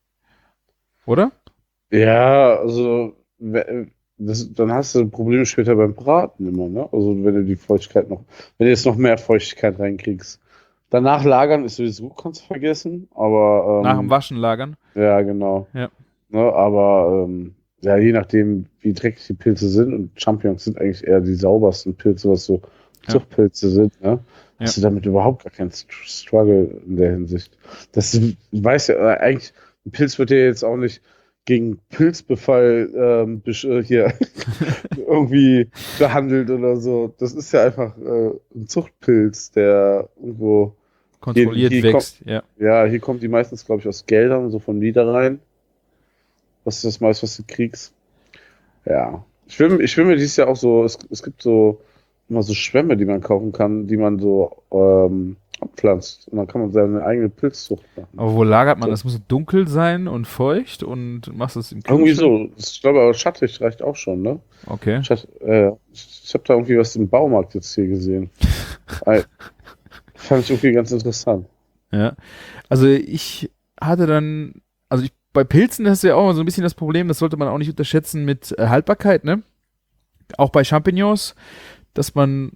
Oder? Ja, also we- das, dann hast du Probleme später beim Braten immer, ne? Also wenn du die Feuchtigkeit noch, wenn du jetzt noch mehr Feuchtigkeit reinkriegst. Danach lagern ist sowieso, kannst du vergessen, aber ähm, Nach dem Waschen lagern. ja, genau. Ja. Ne, aber ähm, ja, je nachdem, wie dreckig die Pilze sind, und Champignons sind eigentlich eher die saubersten Pilze, was so Ja. Zuchtpilze sind, ne? Ja. Hast du damit überhaupt gar keinen Str- Struggle in der Hinsicht. Das weiß ja äh, eigentlich, ein Pilz wird ja jetzt auch nicht gegen Pilzbefall ähm, besch- äh, hier irgendwie behandelt oder so. Das ist ja einfach äh, ein Zuchtpilz, der irgendwo, Kontrolliert Hier- hier wächst, ja. ja, hier kommt die meistens, glaube ich, aus Geldern, so von Niederrhein. Was ist das meiste, was du kriegst? Ja. Ich will, ich will mir dieses Jahr auch so, es, es gibt so immer so Schwämme, die man kaufen kann, die man so ähm, abpflanzt. Und dann kann man seine eigene Pilzzucht machen. Aber wo lagert man? So. Das muss dunkel sein und feucht und machst es im Irgendwie Kühlschrank? so. Ich glaube, aber schattig reicht auch schon, ne? Okay. Schatt, äh, ich ich habe da irgendwie was im Baumarkt jetzt hier gesehen. Äh, Fand ich irgendwie ganz interessant. Ja. Also ich hatte dann, also ich, bei Pilzen hast du ja auch so ein bisschen das Problem, das sollte man auch nicht unterschätzen mit äh, Haltbarkeit, ne? Auch bei Champignons, dass man,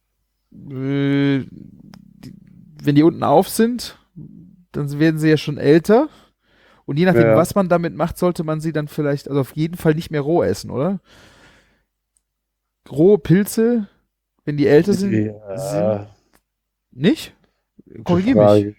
äh, die, wenn die unten auf sind, dann werden sie ja schon älter. Und je nachdem, Ja. was man damit macht, sollte man sie dann vielleicht, also auf jeden Fall nicht mehr roh essen, oder? Rohe Pilze, wenn die älter sind, Ja, nicht? gute Korrigier mich. Frage.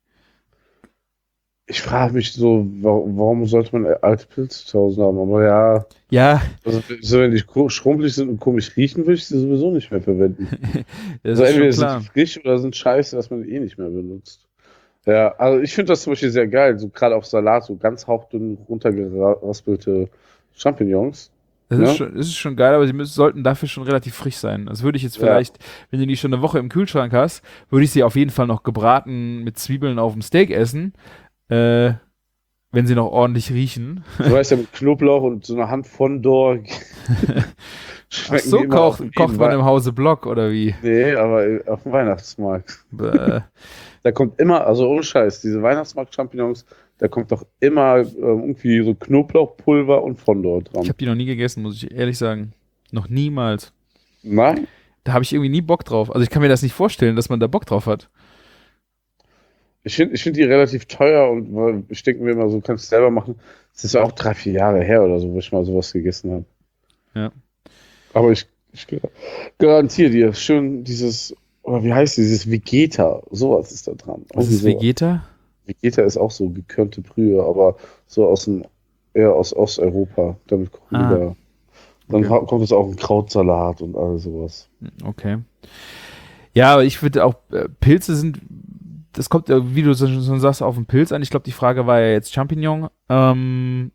Ich frage mich so, warum, warum sollte man alte Pilze zu Hause haben? Aber ja, Ja, also, so, wenn die ko- schrumpelig sind und komisch riechen, würde ich sie sowieso nicht mehr verwenden. das Also ist schon entweder klar. sind sie frisch oder sind scheiße, dass man die eh nicht mehr benutzt. Ja, also ich finde das zum Beispiel sehr geil, so gerade auf Salat, so ganz hauchdünn runtergeraspelte Champignons. Das Ja. ist, schon, das ist schon geil, aber sie müssen, sollten dafür schon relativ frisch sein. Das würde ich jetzt Ja. vielleicht, wenn du die schon eine Woche im Kühlschrank hast, würde ich sie auf jeden Fall noch gebraten mit Zwiebeln auf dem Steak essen, äh, wenn sie noch ordentlich riechen. Du weißt ja, mit Knoblauch und so einer Hand von Dor. Ach so, kocht, kocht man im Hause Block oder wie? Nee, aber auf dem Weihnachtsmarkt. Bäh. Da kommt immer, also ohne Scheiß, diese Weihnachtsmarkt-Champignons, da kommt doch immer ähm, irgendwie so Knoblauchpulver und Fondor dran. Ich habe die noch nie gegessen, muss ich ehrlich sagen. Noch niemals. Nein? Da habe ich irgendwie nie Bock drauf. Also ich kann mir das nicht vorstellen, dass man da Bock drauf hat. Ich finde ich find die relativ teuer und weil ich denke mir immer so, kannst du selber machen. Das ist ja auch drei, vier Jahre her oder so, wo ich mal sowas gegessen habe. Ja. Aber ich, ich garantiere dir, schön dieses, oder wie heißt dieses Vegeta, sowas ist da dran. Was Irgendwie ist sowas. Vegeta? Vegeta ist auch so gekörnte Brühe, aber so aus dem, eher aus Osteuropa. Damit kochen die Ah. da. Dann Okay. kommt es auch ein Krautsalat und all sowas. Okay. Ja, aber ich würde auch, äh, Pilze sind, das kommt, äh, wie du so- schon sagst, auf den Pilz an. Ich glaube, die Frage war ja jetzt Champignon. Ähm,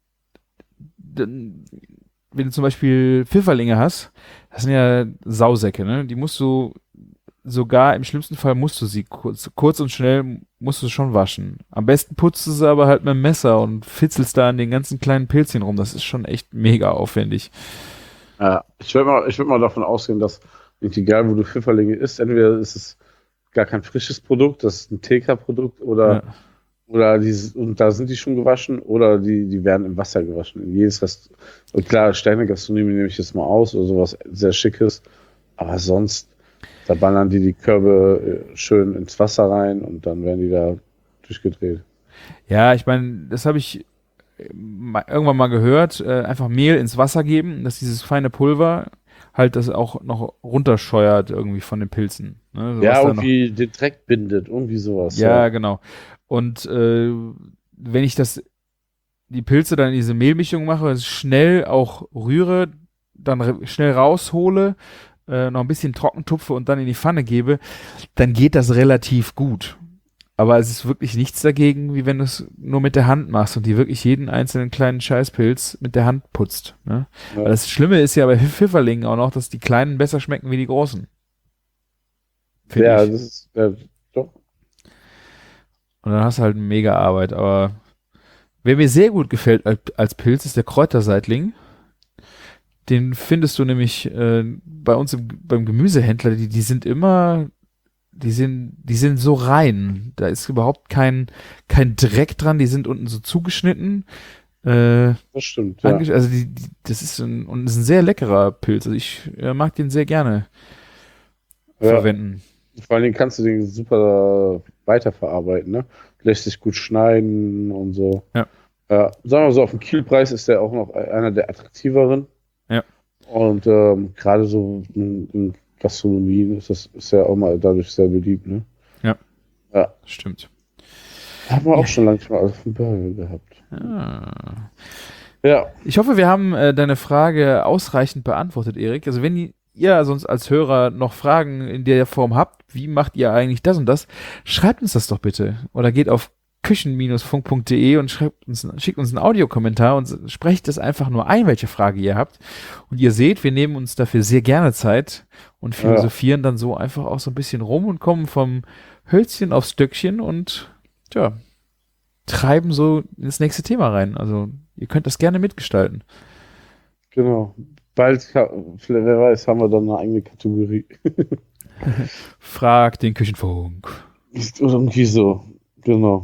dann, wenn du zum Beispiel Pfifferlinge hast, das sind ja Sausäcke, ne? Die musst du sogar, im schlimmsten Fall musst du sie kurz, kurz und schnell musst du schon waschen. Am besten putzt du sie aber halt mit dem Messer und fitzelst da an den ganzen kleinen Pilzchen rum. Das ist schon echt mega aufwendig. Ja, ich würde mal, ich würd mal davon ausgehen, dass egal wo du Pfifferlinge isst, entweder ist es gar kein frisches Produkt, das ist ein T K-Produkt oder, Ja. oder die, und da sind die schon gewaschen oder die, die werden im Wasser gewaschen. In jedes Rest, und klar, Sterne-Gastronomie nehme ich jetzt mal aus oder sowas sehr Schickes, aber sonst, da ballern die die Körbe äh, schön ins Wasser rein und dann werden die da durchgedreht. Ja, ich meine, das habe ich äh, mal, irgendwann mal gehört, äh, einfach Mehl ins Wasser geben, dass dieses feine Pulver halt das auch noch runterscheuert irgendwie von den Pilzen. Ne? So Ja, was da noch, irgendwie den Dreck bindet, irgendwie sowas. ja, genau. Und äh, wenn ich das, die Pilze dann in diese Mehlmischung mache, schnell auch rühre, dann re- schnell raushole, äh, noch ein bisschen trocken tupfe und dann in die Pfanne gebe, dann geht das relativ gut. Aber es ist wirklich nichts dagegen, wie wenn du es nur mit der Hand machst und die wirklich jeden einzelnen kleinen Scheißpilz mit der Hand putzt. Ne? Ja. Weil das Schlimme ist ja bei Pfifferlingen auch noch, dass die kleinen besser schmecken wie die großen. Find Ja, ich. das ist, ja, doch. Und dann hast du halt eine mega Arbeit. Aber wer mir sehr gut gefällt als, als Pilz, ist der Kräuterseitling. Den findest du nämlich äh, bei uns im, beim Gemüsehändler. Die, die sind immer, die sind, die sind so rein. Da ist überhaupt kein, kein Dreck dran. Die sind unten so zugeschnitten. Äh, Das stimmt, ja. ange- also die, die, das ist ein, und ist ein sehr leckerer Pilz. Also ich äh, mag den sehr gerne Ja. verwenden. Vor allen Dingen kannst du den super weiterverarbeiten, ne? Lässt sich gut schneiden und so. Ja. Ja, sagen wir so, auf dem Kielpreis ist der auch noch einer der attraktiveren. Ja. Und ähm, gerade so in, in Gastronomien ist das ist ja auch mal dadurch sehr beliebt, ne? Ja. Ja. Stimmt. Haben wir auch schon manchmal auf dem Burger gehabt. Ah. Ja. Ich hoffe, wir haben äh, deine Frage ausreichend beantwortet, Erik. Also wenn die, ihr sonst als Hörer noch Fragen in der Form habt, wie macht ihr eigentlich das und das, schreibt uns das doch bitte. Oder geht auf küchen Bindestrich funk punkt de und schreibt uns, schickt uns einen Audiokommentar und sprecht es einfach nur ein, welche Frage ihr habt. Und ihr seht, wir nehmen uns dafür sehr gerne Zeit und philosophieren dann so einfach auch so ein bisschen rum und kommen vom Hölzchen aufs Stöckchen und ja, treiben so ins nächste Thema rein. Also ihr könnt das gerne mitgestalten. Genau. Bald, ha- vielleicht, wer weiß, haben wir dann eine eigene Kategorie. Frag den Küchenfunk. Oder irgendwie so. Genau.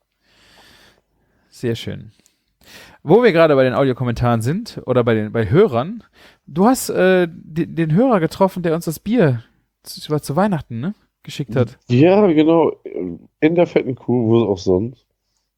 Sehr schön. Wo wir gerade bei den Audiokommentaren sind oder bei den bei Hörern, du hast äh, den, den Hörer getroffen, der uns das Bier zu, war zu Weihnachten, ne, geschickt hat. Ja, genau. In der fetten Kuh, wo auch sonst.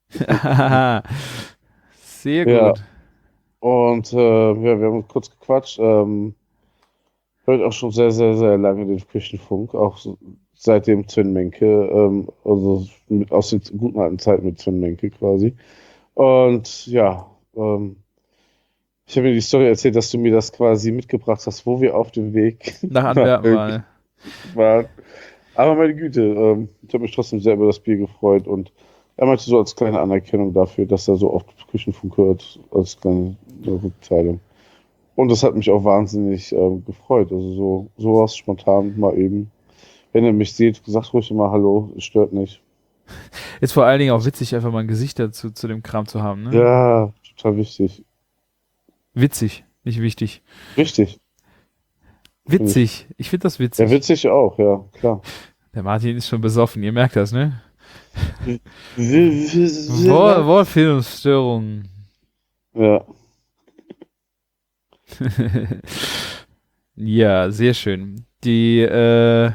Sehr Ja. gut. Und äh, ja, wir haben kurz gequatscht. Ähm, hört auch schon sehr, sehr, sehr lange den Küchenfunk. Auch so, seit dem Sven Menke. Ähm, also mit, aus den guten alten Zeiten mit Sven Menke quasi. Und ja, ähm, ich habe mir die Story erzählt, dass du mir das quasi mitgebracht hast, wo wir auf dem Weg Nach Antwerpen mal. waren. Aber meine Güte, ähm, ich habe mich trotzdem sehr über das Bier gefreut und er meinte so als kleine Anerkennung dafür, dass er so oft Küchenfunk hört, als kleine Rückzahlung. Und das hat mich auch wahnsinnig ähm, gefreut. Also so sowas spontan mal eben. Wenn ihr mich seht, sagt ruhig immer Hallo, es stört nicht. Ist vor allen Dingen auch witzig, einfach mal ein Gesicht dazu zu dem Kram zu haben, ne? Ja, total wichtig. Witzig, nicht wichtig. Richtig. Witzig. Ich finde das witzig. Ja, witzig auch, ja, klar. Der Martin ist schon besoffen, ihr merkt das, ne? Wor Wortfindungsstörung. Ja. Ja, sehr schön. Die, äh,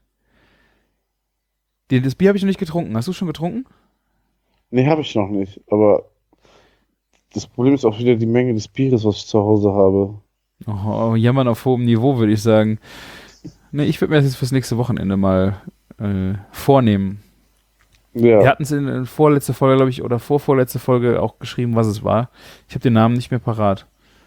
die, das Bier habe ich noch nicht getrunken. Hast du schon getrunken? Nee, habe ich noch nicht. Aber das Problem ist auch wieder die Menge des Bieres, was ich zu Hause habe. Oh, jammern auf hohem Niveau, würde ich sagen. Ne, ich würde mir das jetzt fürs nächste Wochenende mal äh, vornehmen. Ja. Wir hatten es in der vorletzter Folge, glaube ich, oder vorvorletzte Folge auch geschrieben, was es war. Ich habe den Namen nicht mehr parat.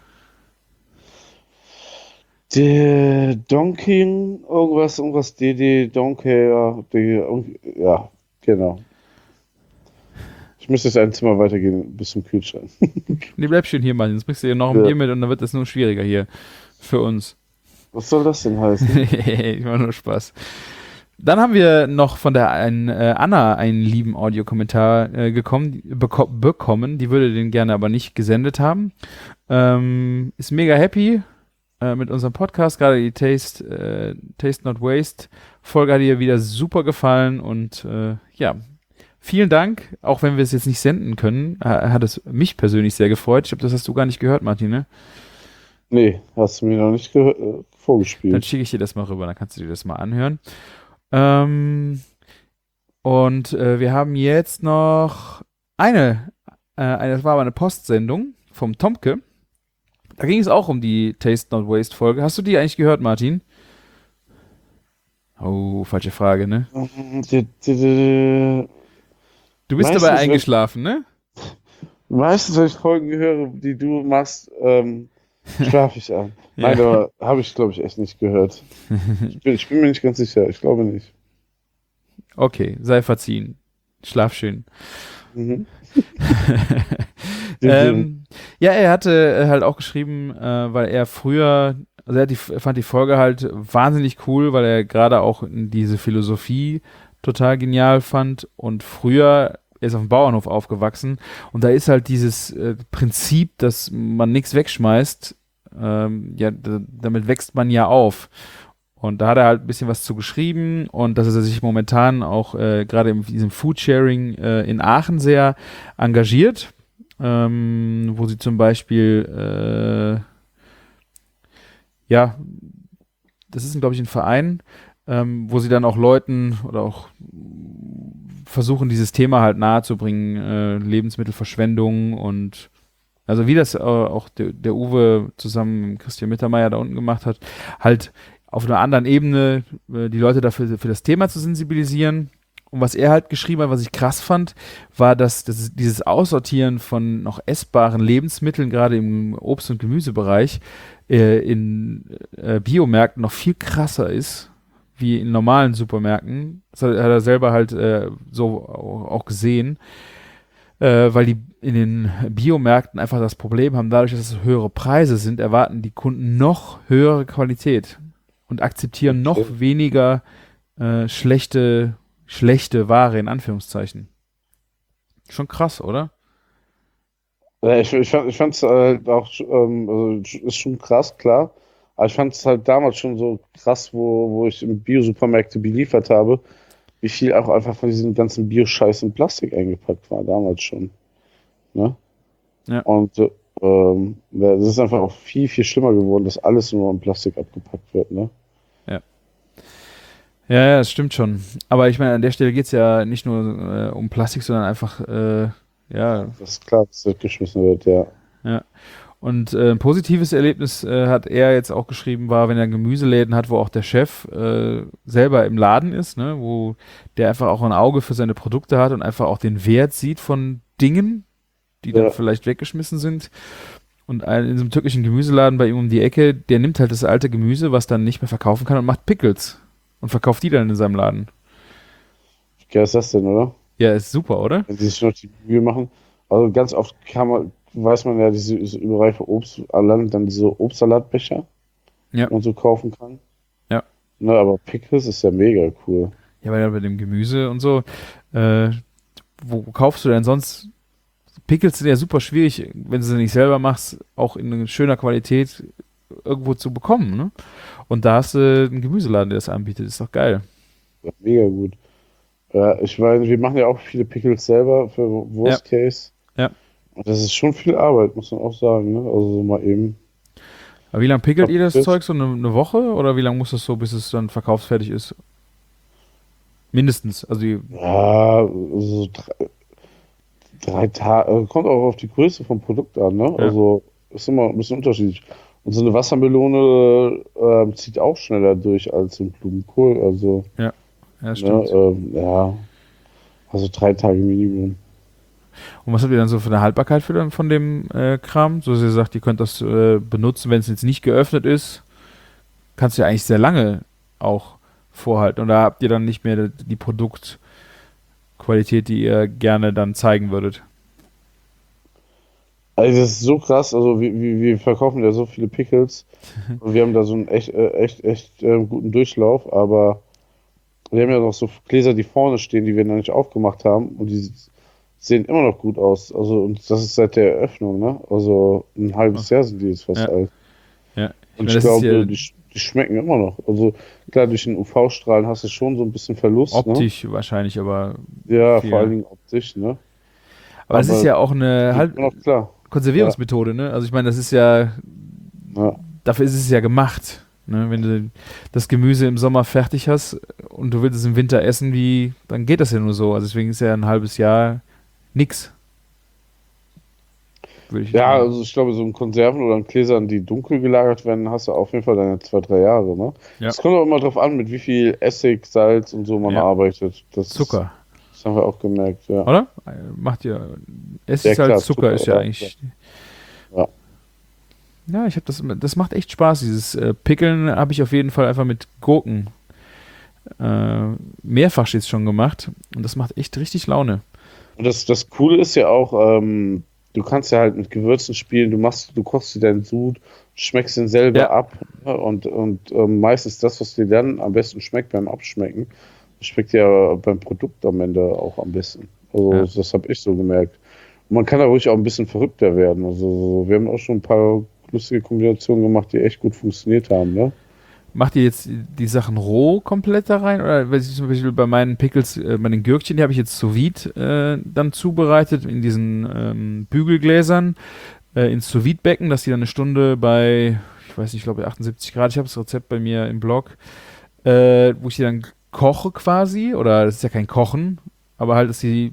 Der Donkey, irgendwas, irgendwas, D D, Donkey, ja, die, ja, genau. Ich müsste jetzt ein Zimmer weitergehen bis zum Kühlschrank. Nee, bleib schön hier, Mann. Sonst bringst du hier noch ein Ja. Bier mit und dann wird das nur schwieriger hier für uns. Was soll das denn heißen? Ich mache nur Spaß. Dann haben wir noch von der ein, äh, Anna einen lieben Audiokommentar äh, gekommen, beko bekommen. Die würde den gerne aber nicht gesendet haben. Ähm, ist mega happy äh, mit unserem Podcast. Gerade die Taste, äh, Taste Not Waste Folge hat ihr wieder super gefallen. Und äh, ja, vielen Dank. Auch wenn wir es jetzt nicht senden können, äh, hat es mich persönlich sehr gefreut. Ich glaube, das hast du gar nicht gehört, Martin, ne? Nee, hast du mir noch nicht ge- äh, vorgespielt. Dann schicke ich dir das mal rüber, dann kannst du dir das mal anhören. Ähm, und äh, wir haben jetzt noch eine, äh, eine, das war aber eine Postsendung vom Tomke. Da ging es auch um die Taste Not Waste Folge. Hast du die eigentlich gehört, Martin? Oh, falsche Frage, ne? Du bist Meistens, dabei wenn- eingeschlafen, ne? Meistens, wenn ich Folgen höre, die du machst, ähm, schlafe ich an. Ja. Nein, aber habe ich, glaube ich, echt nicht gehört. Ich bin, ich bin mir nicht ganz sicher. Ich glaube nicht. Okay, sei verziehen. Schlaf schön. Mhm. ähm, ja, er hatte äh, halt auch geschrieben, äh, weil er früher, also er, hat die, er fand die Folge halt wahnsinnig cool, weil er gerade auch diese Philosophie total genial fand und früher, er ist auf dem Bauernhof aufgewachsen und da ist halt dieses äh, Prinzip, dass man nichts wegschmeißt, ähm, ja, d- damit wächst man ja auf. Und da hat er halt ein bisschen was zu geschrieben und dass er sich momentan auch äh, gerade in diesem Foodsharing äh, in Aachen sehr engagiert, ähm, wo sie zum Beispiel, äh, ja, das ist, glaube ich, ein Verein, ähm, wo sie dann auch Leuten oder auch versuchen, dieses Thema halt nahezubringen, äh, Lebensmittelverschwendung und also wie das äh, auch der, der Uwe zusammen mit Christian Mittermeier da unten gemacht hat, halt auf einer anderen Ebene äh, die Leute dafür für das Thema zu sensibilisieren. Und was er halt geschrieben hat, was ich krass fand, war, dass, dass dieses Aussortieren von noch essbaren Lebensmitteln, gerade im Obst- und Gemüsebereich, äh, in äh, Biomärkten noch viel krasser ist, wie in normalen Supermärkten. Das hat, hat er selber halt äh, so auch, auch gesehen, äh, weil die in den Biomärkten einfach das Problem haben, dadurch, dass es höhere Preise sind, erwarten die Kunden noch höhere Qualität und akzeptieren noch Okay. weniger äh, schlechte, schlechte Ware in Anführungszeichen. Schon krass, oder? Ja, ich, ich fand, ich fand's halt auch, ähm, also ist schon krass, klar. Aber ich fand es halt damals schon so krass, wo, wo ich im Bio-Supermärkte beliefert habe, wie viel auch einfach von diesem ganzen Bio-Scheiß in Plastik eingepackt war, damals schon. Ne? Ja. Und äh, ähm, das ist einfach auch viel, viel schlimmer geworden, dass alles nur in Plastik abgepackt wird, ne? Ja, ja, das stimmt schon. Aber ich meine, an der Stelle geht es ja nicht nur äh, um Plastik, sondern einfach, äh, ja. Das ist klar, dass das geschmissen wird, ja. Und äh, ein positives Erlebnis äh, hat er jetzt auch geschrieben, war, wenn er Gemüseläden hat, wo auch der Chef äh, selber im Laden ist, ne, wo der einfach auch ein Auge für seine Produkte hat und einfach auch den Wert sieht von Dingen, die dann Ja. vielleicht weggeschmissen sind. Und ein, in so einem türkischen Gemüseladen bei ihm um die Ecke, der nimmt halt das alte Gemüse, was dann nicht mehr verkaufen kann und macht Pickles und verkauft die dann in seinem Laden. Wie geil ist das denn, oder? Ja, ist super, oder? Wenn sie sich noch die Mühe machen. Also ganz oft kann man, weiß man ja, diese, diese überreife Obst, allein dann diese Obstsalatbecher, Ja. die man so kaufen kann. Ja. Ne, aber Pickles ist ja mega cool. Ja, weil bei dem Gemüse und so, äh, wo kaufst du denn sonst? Pickles sind ja super schwierig, wenn du sie nicht selber machst, auch in schöner Qualität irgendwo zu bekommen, ne? Und da hast du einen Gemüseladen, der das anbietet, ist doch geil. Ja, mega gut. Ja, ich meine, wir machen ja auch viele Pickles selber für Worst Case. Ja. Und das ist schon viel Arbeit, muss man auch sagen, ne? Also so mal eben. Aber wie lange pickelt ihr das Bis- Zeug? So eine, eine Woche? Oder wie lange muss das so, bis es dann verkaufsfertig ist? Mindestens. Also die, Ja, so drei, drei Tage, kommt auch auf die Größe vom Produkt an, ne? Ja. Also ist immer ein bisschen unterschiedlich. Und so eine Wassermelone ähm, zieht auch schneller durch als so ein Blumenkohl. Also, ja, ne, stimmt. ähm, ja, also drei Tage Minimum. Und was habt ihr dann so für eine Haltbarkeit für, von dem äh, Kram? So, dass ihr sagt, ihr könnt das äh, benutzen, wenn es jetzt nicht geöffnet ist. Kannst du ja eigentlich sehr lange auch vorhalten. Und da habt ihr dann nicht mehr die Produktqualität, die ihr gerne dann zeigen würdet. Also das ist so krass, also wir, wir, wir verkaufen ja so viele Pickles und wir haben da so einen echt, äh, echt, echt äh, guten Durchlauf, aber wir haben ja noch so Gläser, die vorne stehen, die wir noch nicht aufgemacht haben und die sehen immer noch gut aus. Also und das ist seit der Eröffnung, ne? Also ein halbes Jahr sind die jetzt fast Ja. alt. Ja. Und meine, ich das ist glaube, ja die, die schmecken immer noch. Also klar, durch den U V-Strahlen hast du schon so ein bisschen Verlust, optisch wahrscheinlich, aber ne? Ja, viel. vor allen Dingen optisch, ne? aber es Aber ist ja auch eine Geht halt immer noch klar. Konservierungsmethode, ne? Also ich meine, das ist ja, Ja. dafür ist es ja gemacht. Ne? Wenn du das Gemüse im Sommer fertig hast und du willst es im Winter essen, wie, dann geht das ja nur so. Also deswegen ist ja ein halbes Jahr nix. Würde ich Ja, sagen. also ich glaube, so in Konserven oder in Gläsern, die dunkel gelagert werden, hast du auf jeden Fall deine zwei, drei Jahre, ne? Ja. Es kommt auch immer drauf an, mit wie viel Essig, Salz und so man Ja. arbeitet. Das Zucker, Ist, das haben wir auch gemerkt, ja. oder? Macht ihr Ja, Essigsalz, klar, Zucker, Zucker, ist ja ja, eigentlich. Ja. Ja, ich habe das, das macht echt Spaß. Dieses äh, Pickeln habe ich auf jeden Fall einfach mit Gurken äh, mehrfach jetzt schon gemacht und das macht echt richtig Laune. Und das, das Coole ist ja auch, ähm, du kannst ja halt mit Gewürzen spielen, du machst, du kochst dir deinen Sud, schmeckst den selber Ja. ab, ne? Und, und ähm, meistens das, was dir dann am besten schmeckt beim Abschmecken, schmeckt ja beim Produkt am Ende auch am besten. Also Ja. das habe ich so gemerkt. Und man kann da ruhig auch ein bisschen verrückter werden. Also so, wir haben auch schon ein paar lustige Kombinationen gemacht, die echt gut funktioniert haben, ne? Macht ihr jetzt die Sachen roh komplett da rein? Oder weil ich zum Beispiel bei meinen Pickles, äh, bei den Gürkchen, die habe ich jetzt sous vide äh, dann zubereitet in diesen ähm, Bügelgläsern äh, ins sous vide Becken, dass die dann eine Stunde bei, ich weiß nicht, ich glaube achtundsiebzig Grad, ich habe das Rezept bei mir im Blog, äh, wo ich die dann koche quasi, oder das ist ja kein Kochen, aber halt, dass die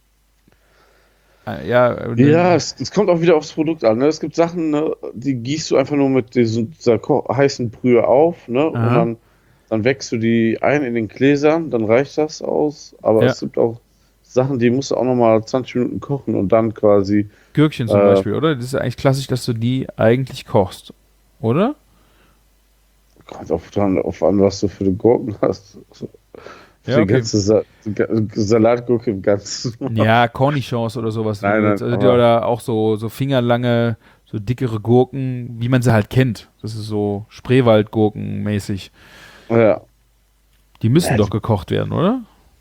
äh, ja, Ja, es, es kommt auch wieder aufs Produkt an. Ne? Es gibt Sachen, ne, die gießt du einfach nur mit diesem, dieser ko- heißen Brühe auf, ne? Und Aha. dann, dann wächst du die ein in den Gläsern, dann reicht das aus. Aber Ja. es gibt auch Sachen, die musst du auch nochmal zwanzig Minuten kochen und dann quasi. Gürkchen zum Äh, Beispiel, oder? Das ist ja eigentlich klassisch, dass du die eigentlich kochst, oder? Kommt auf, dann, auf an, was du für die Gurken hast. So, Ja, die okay. ganze Sa Ga- Salatgurke im Ganzen. Ja, Cornichons oder sowas. Nein, nein, also, die- aber- oder auch so, so fingerlange, so dickere Gurken, wie man sie halt kennt. Das ist so Spreewaldgurken mäßig. Ja, Die müssen Ja, doch die- gekocht werden, oder?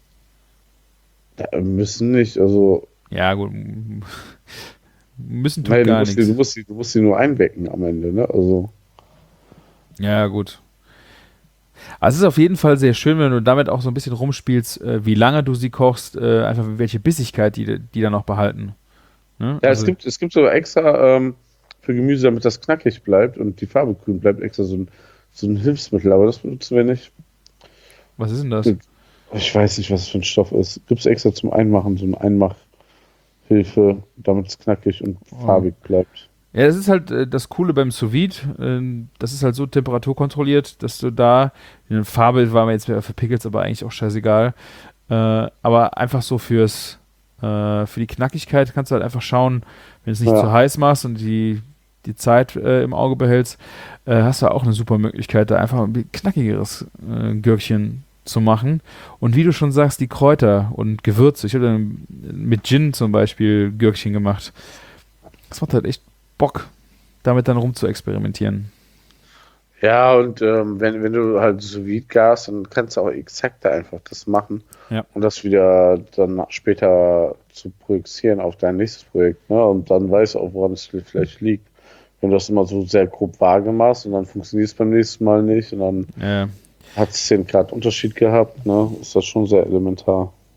da müssen nicht. Also, Ja, gut. Müssen tut nein, du gar musst, die, du, nichts. musst die, du musst die nur einwecken am Ende. Ne? Also, Ja, gut. Also es ist auf jeden Fall sehr schön, wenn du damit auch so ein bisschen rumspielst, äh, wie lange du sie kochst, äh, einfach welche Bissigkeit die, die dann noch behalten. Ne? ja, Also- es gibt, es gibt so extra ähm, für Gemüse, damit das knackig bleibt und die Farbe grün bleibt, extra so ein, so ein Hilfsmittel, aber das benutzen wir nicht. Was ist denn das? Ich weiß nicht, was es für ein Stoff ist. Gibt es extra zum Einmachen, so eine Einmachhilfe, damit es knackig und Oh. farbig bleibt. Ja, das ist halt äh, das Coole beim Sous Vide. Ähm, das ist halt so temperaturkontrolliert, dass du da, in der Farbe war mir jetzt für Pickles aber eigentlich auch scheißegal, äh, aber einfach so fürs, äh, für die Knackigkeit kannst du halt einfach schauen, wenn du es nicht Ja. zu heiß machst und die, die Zeit äh, im Auge behältst, äh, hast du auch eine super Möglichkeit, da einfach ein knackigeres äh, Gürkchen zu machen. Und wie du schon sagst, die Kräuter und Gewürze. Ich habe dann mit Gin zum Beispiel Gürkchen gemacht. Das macht halt echt Bock, damit dann rum zu experimentieren. Ja, und ähm, wenn, wenn du halt sous vide gast, dann kannst du auch exakter einfach das machen Ja. und das wieder dann später zu projizieren auf dein nächstes Projekt. Ne? Und dann weißt du auch, woran es vielleicht liegt. Wenn du das immer so sehr grob vage machst und dann funktioniert es beim nächsten Mal nicht und dann Äh, hat es zehn Grad Unterschied gehabt, ne? Ist das schon sehr elementar.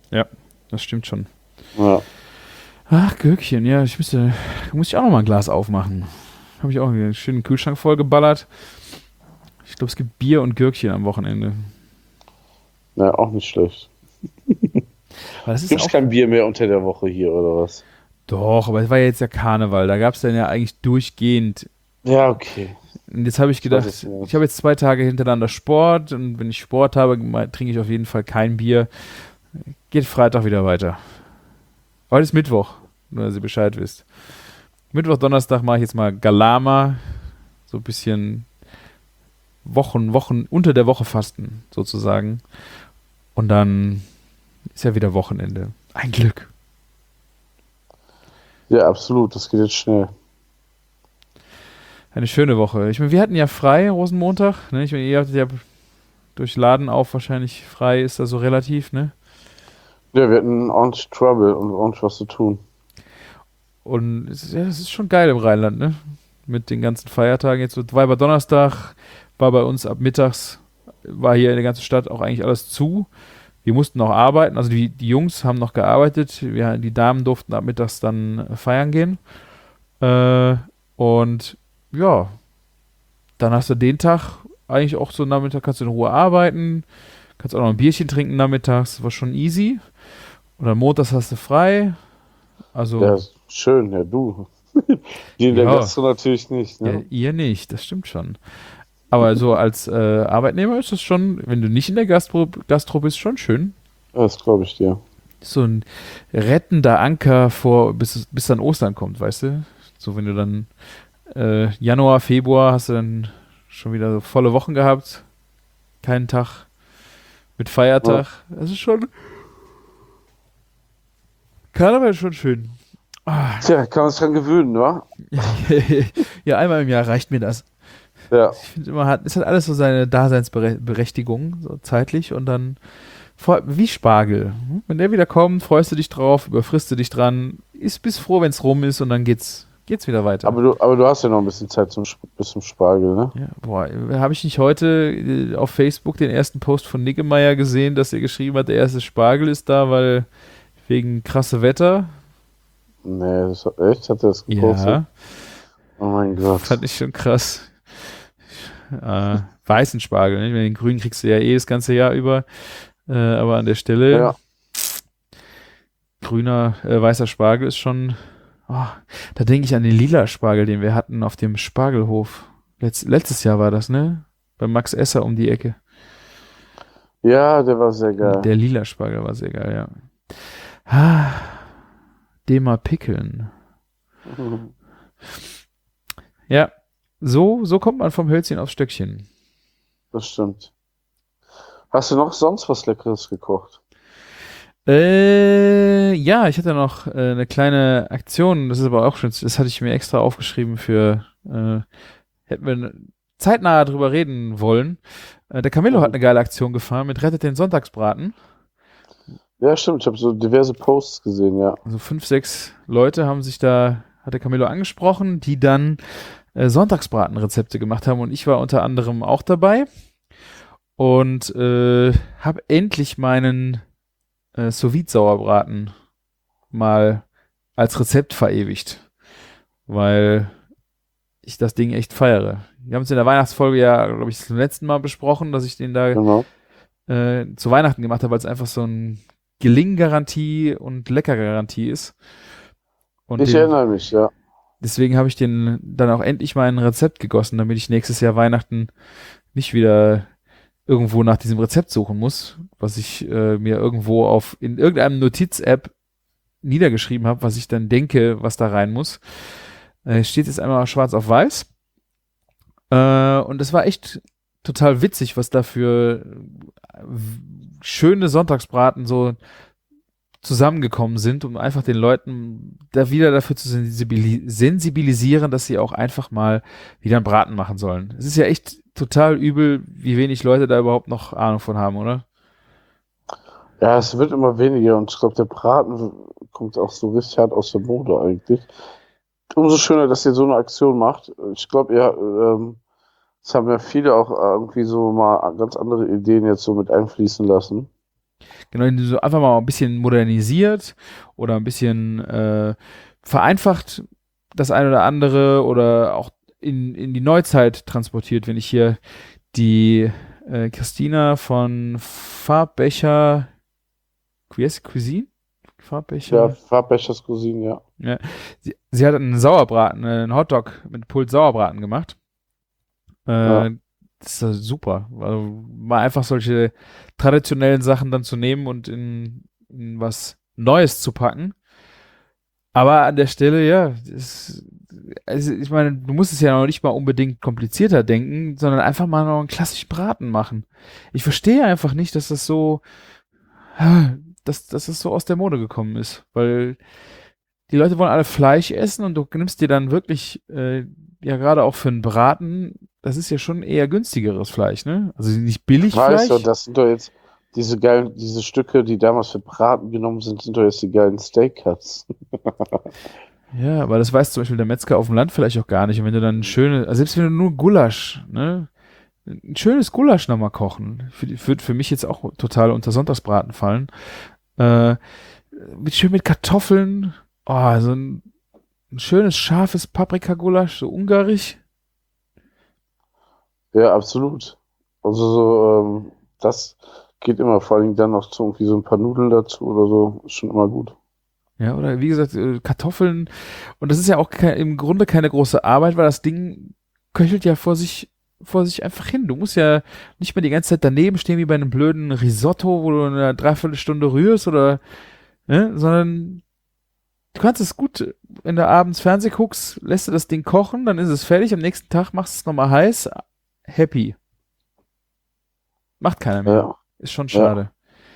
Das stimmt schon. Ja. Ach, Gürkchen, ja, ich müsste, muss ich auch noch mal ein Glas aufmachen. Habe ich auch einen schönen Kühlschrank vollgeballert. Ich glaube, es gibt Bier und Gürkchen am Wochenende. Ja, auch nicht schlecht. Aber das ist Gibt's auch, kein Bier mehr unter der Woche hier, oder was? doch, aber es war ja jetzt ja Karneval. Da gab es dann ja eigentlich durchgehend. Ja, okay. Und jetzt habe ich gedacht, weiß es nicht. ich habe jetzt zwei Tage hintereinander Sport und wenn ich Sport habe, mal- trinke ich auf jeden Fall kein Bier. Geht Freitag wieder weiter. Heute ist Mittwoch, nur dass ihr Bescheid wisst. Mittwoch, Donnerstag mache ich jetzt mal Galama. So ein bisschen Wochen, Wochen, unter der Woche fasten, sozusagen. Und dann ist ja wieder Wochenende. Ein Glück. Ja, absolut. Das geht jetzt schnell. Eine schöne Woche. Ich meine, wir hatten ja frei, Rosenmontag. Ne? Ich meine, ihr hattet ja durch Laden auf wahrscheinlich frei, ist da so relativ, ne? Ja, wir hatten ordentlich Trouble und ordentlich was zu tun. Und es ist, ja, es ist schon geil im Rheinland, ne? Mit den ganzen Feiertagen. Jetzt so Weiber-Donnerstag war bei uns ab mittags, war hier in der ganzen Stadt auch eigentlich alles zu. Wir mussten noch arbeiten, also die, die Jungs haben noch gearbeitet, wir, die Damen durften ab mittags dann feiern gehen. Äh, und ja, dann hast du den Tag eigentlich auch so Nachmittag, kannst du in Ruhe arbeiten, kannst auch noch ein Bierchen trinken nachmittags, war schon easy. Und dann montags hast du frei. Also, Ja, schön, ja, du. Die in der Ja. Gastro natürlich nicht, ja, ne? ihr nicht, das stimmt schon. Aber so als äh, Arbeitnehmer ist das schon, wenn du nicht in der Gastro, Gastro bist, schon schön. Ja, das glaube ich dir. So ein rettender Anker vor, bis, es- bis dann Ostern kommt, weißt du? So, wenn du dann äh, Januar, Februar hast du dann schon wieder so volle Wochen gehabt. Keinen Tag mit Feiertag. Das ist schon. Karneval ist schon schön. Ah, Tja, kann man sich dran gewöhnen, wa? ja, einmal im Jahr reicht mir das. Ja. Ich finde immer, hat, es hat alles so seine Daseinsberechtigung, so zeitlich und dann vor, wie Spargel. Hm? Wenn der wieder kommt, freust du dich drauf, überfrisst du dich dran, ist bis froh, wenn es rum ist und dann geht's, geht's wieder weiter. Aber du, aber du hast ja noch ein bisschen Zeit zum, Sp- bis zum Spargel, ne? Ja, boah, habe ich nicht heute äh, auf Facebook den ersten Post von Niggemeier gesehen, dass er geschrieben hat, der erste Spargel ist da, weil wegen krasse Wetter. Nee, das, echt? Hat er das gepostet? Ja, Oh mein Gott. fand ich schon krass. Äh, weißen Spargel, ne? Den grünen kriegst du ja eh das ganze Jahr über. Äh, aber an der Stelle Ja. grüner, äh, weißer Spargel ist schon. Oh, da denke ich an den lila Spargel, den wir hatten auf dem Spargelhof. Letz, letztes Jahr war das, ne? Bei Max Esser um die Ecke. Ja, der war sehr geil. Der lila Spargel war sehr geil, ja. Ah, den mal pickeln. Ja, so, so kommt man vom Hölzchen aufs Stöckchen. Das stimmt. Hast du noch sonst was Leckeres gekocht? Äh, ja, ich hatte noch äh, eine kleine Aktion, das ist aber auch schon, das hatte ich mir extra aufgeschrieben für, äh, hätten wir zeitnah drüber reden wollen. Äh, der Camillo Mhm. hat eine geile Aktion gefahren mit Rettet den Sonntagsbraten. Ja, stimmt. Ich habe so diverse Posts gesehen, ja. Also fünf, sechs Leute haben sich da, hat der Camillo angesprochen, die dann äh, Sonntagsbratenrezepte gemacht haben und ich war unter anderem auch dabei und äh, habe endlich meinen äh, Sous-Vide-Sauerbraten mal als Rezept verewigt, weil ich das Ding echt feiere. Wir haben es in der Weihnachtsfolge ja, glaube ich, zum letzten Mal besprochen, dass ich den da Genau. äh, zu Weihnachten gemacht habe, weil es einfach so ein Gelinggarantie und Leckergarantie ist. Und Ich den, erinnere mich, ja. deswegen habe ich den dann auch endlich mal in ein Rezept gegossen, damit ich nächstes Jahr Weihnachten nicht wieder irgendwo nach diesem Rezept suchen muss, was ich äh, mir irgendwo auf in irgendeinem Notiz-App niedergeschrieben habe, was ich dann denke, was da rein muss. Äh, steht jetzt einmal schwarz auf weiß. Äh, und es war echt total witzig, was da für äh, schöne Sonntagsbraten so zusammengekommen sind, um einfach den Leuten da wieder dafür zu sensibili- sensibilisieren, dass sie auch einfach mal wieder einen Braten machen sollen. Es ist ja echt total übel, wie wenig Leute da überhaupt noch Ahnung von haben, oder? Ja, es wird immer weniger und ich glaube, der Braten kommt auch so richtig hart aus der Mode eigentlich. Umso schöner, dass ihr so eine Aktion macht. Ich glaube, ja, ähm, es haben ja viele auch irgendwie so mal ganz andere Ideen jetzt so mit einfließen lassen. Genau, den du so einfach mal ein bisschen modernisiert oder ein bisschen äh, vereinfacht das eine oder andere oder auch in, in die Neuzeit transportiert. Wenn ich hier die äh, Christina von Farbbecher, wie heißt sie? Cuisine? Farbbecher? Ja, Farbbechers Cousine, ja. Ja. Sie, sie hat einen Sauerbraten, äh, einen Hotdog mit Pulled Sauerbraten gemacht. Äh, Ja. Das ist super. Also mal einfach solche traditionellen Sachen dann zu nehmen und in, in was Neues zu packen. Aber an der Stelle, ja, das, also ich meine, du musst es ja noch nicht mal unbedingt komplizierter denken, sondern einfach mal noch einen klassischen Braten machen. Ich verstehe einfach nicht, dass das so, dass, dass das so aus der Mode gekommen ist, weil die Leute wollen alle Fleisch essen und du nimmst dir dann wirklich, äh, ja gerade auch für einen Braten, das ist ja schon eher günstigeres Fleisch, ne? Also nicht billig Weißt Fleisch. du, das sind doch jetzt diese geilen, diese Stücke, die damals für Braten genommen sind, sind doch jetzt die geilen Steak-Cuts. Ja, aber das weiß zum Beispiel der Metzger auf dem Land vielleicht auch gar nicht. Und wenn du dann ein schönes, also selbst wenn du nur Gulasch, ne? Ein schönes Gulasch nochmal kochen, für, die- würde für mich jetzt auch total unter Sonntagsbraten fallen. Äh, mit, schön mit Kartoffeln, oh, so ein, ein schönes, scharfes Paprikagulasch, so ungarisch. Ja, absolut. Also so, ähm, das geht immer, vor allem dann noch so irgendwie so ein paar Nudeln dazu oder so, ist schon immer gut. Ja, oder wie gesagt, äh, Kartoffeln. Und das ist ja auch ke- im Grunde keine große Arbeit, weil das Ding köchelt ja vor sich, vor sich einfach hin. Du musst ja nicht mehr die ganze Zeit daneben stehen wie bei einem blöden Risotto, wo du in einer Dreiviertelstunde rührst oder, ne, sondern du kannst es gut, wenn du abends Fernseh guckst, lässt du das Ding kochen, dann ist es fertig, am nächsten Tag machst du es nochmal heiß, happy. Macht keiner mehr. Ja, Ist schon ja. schade.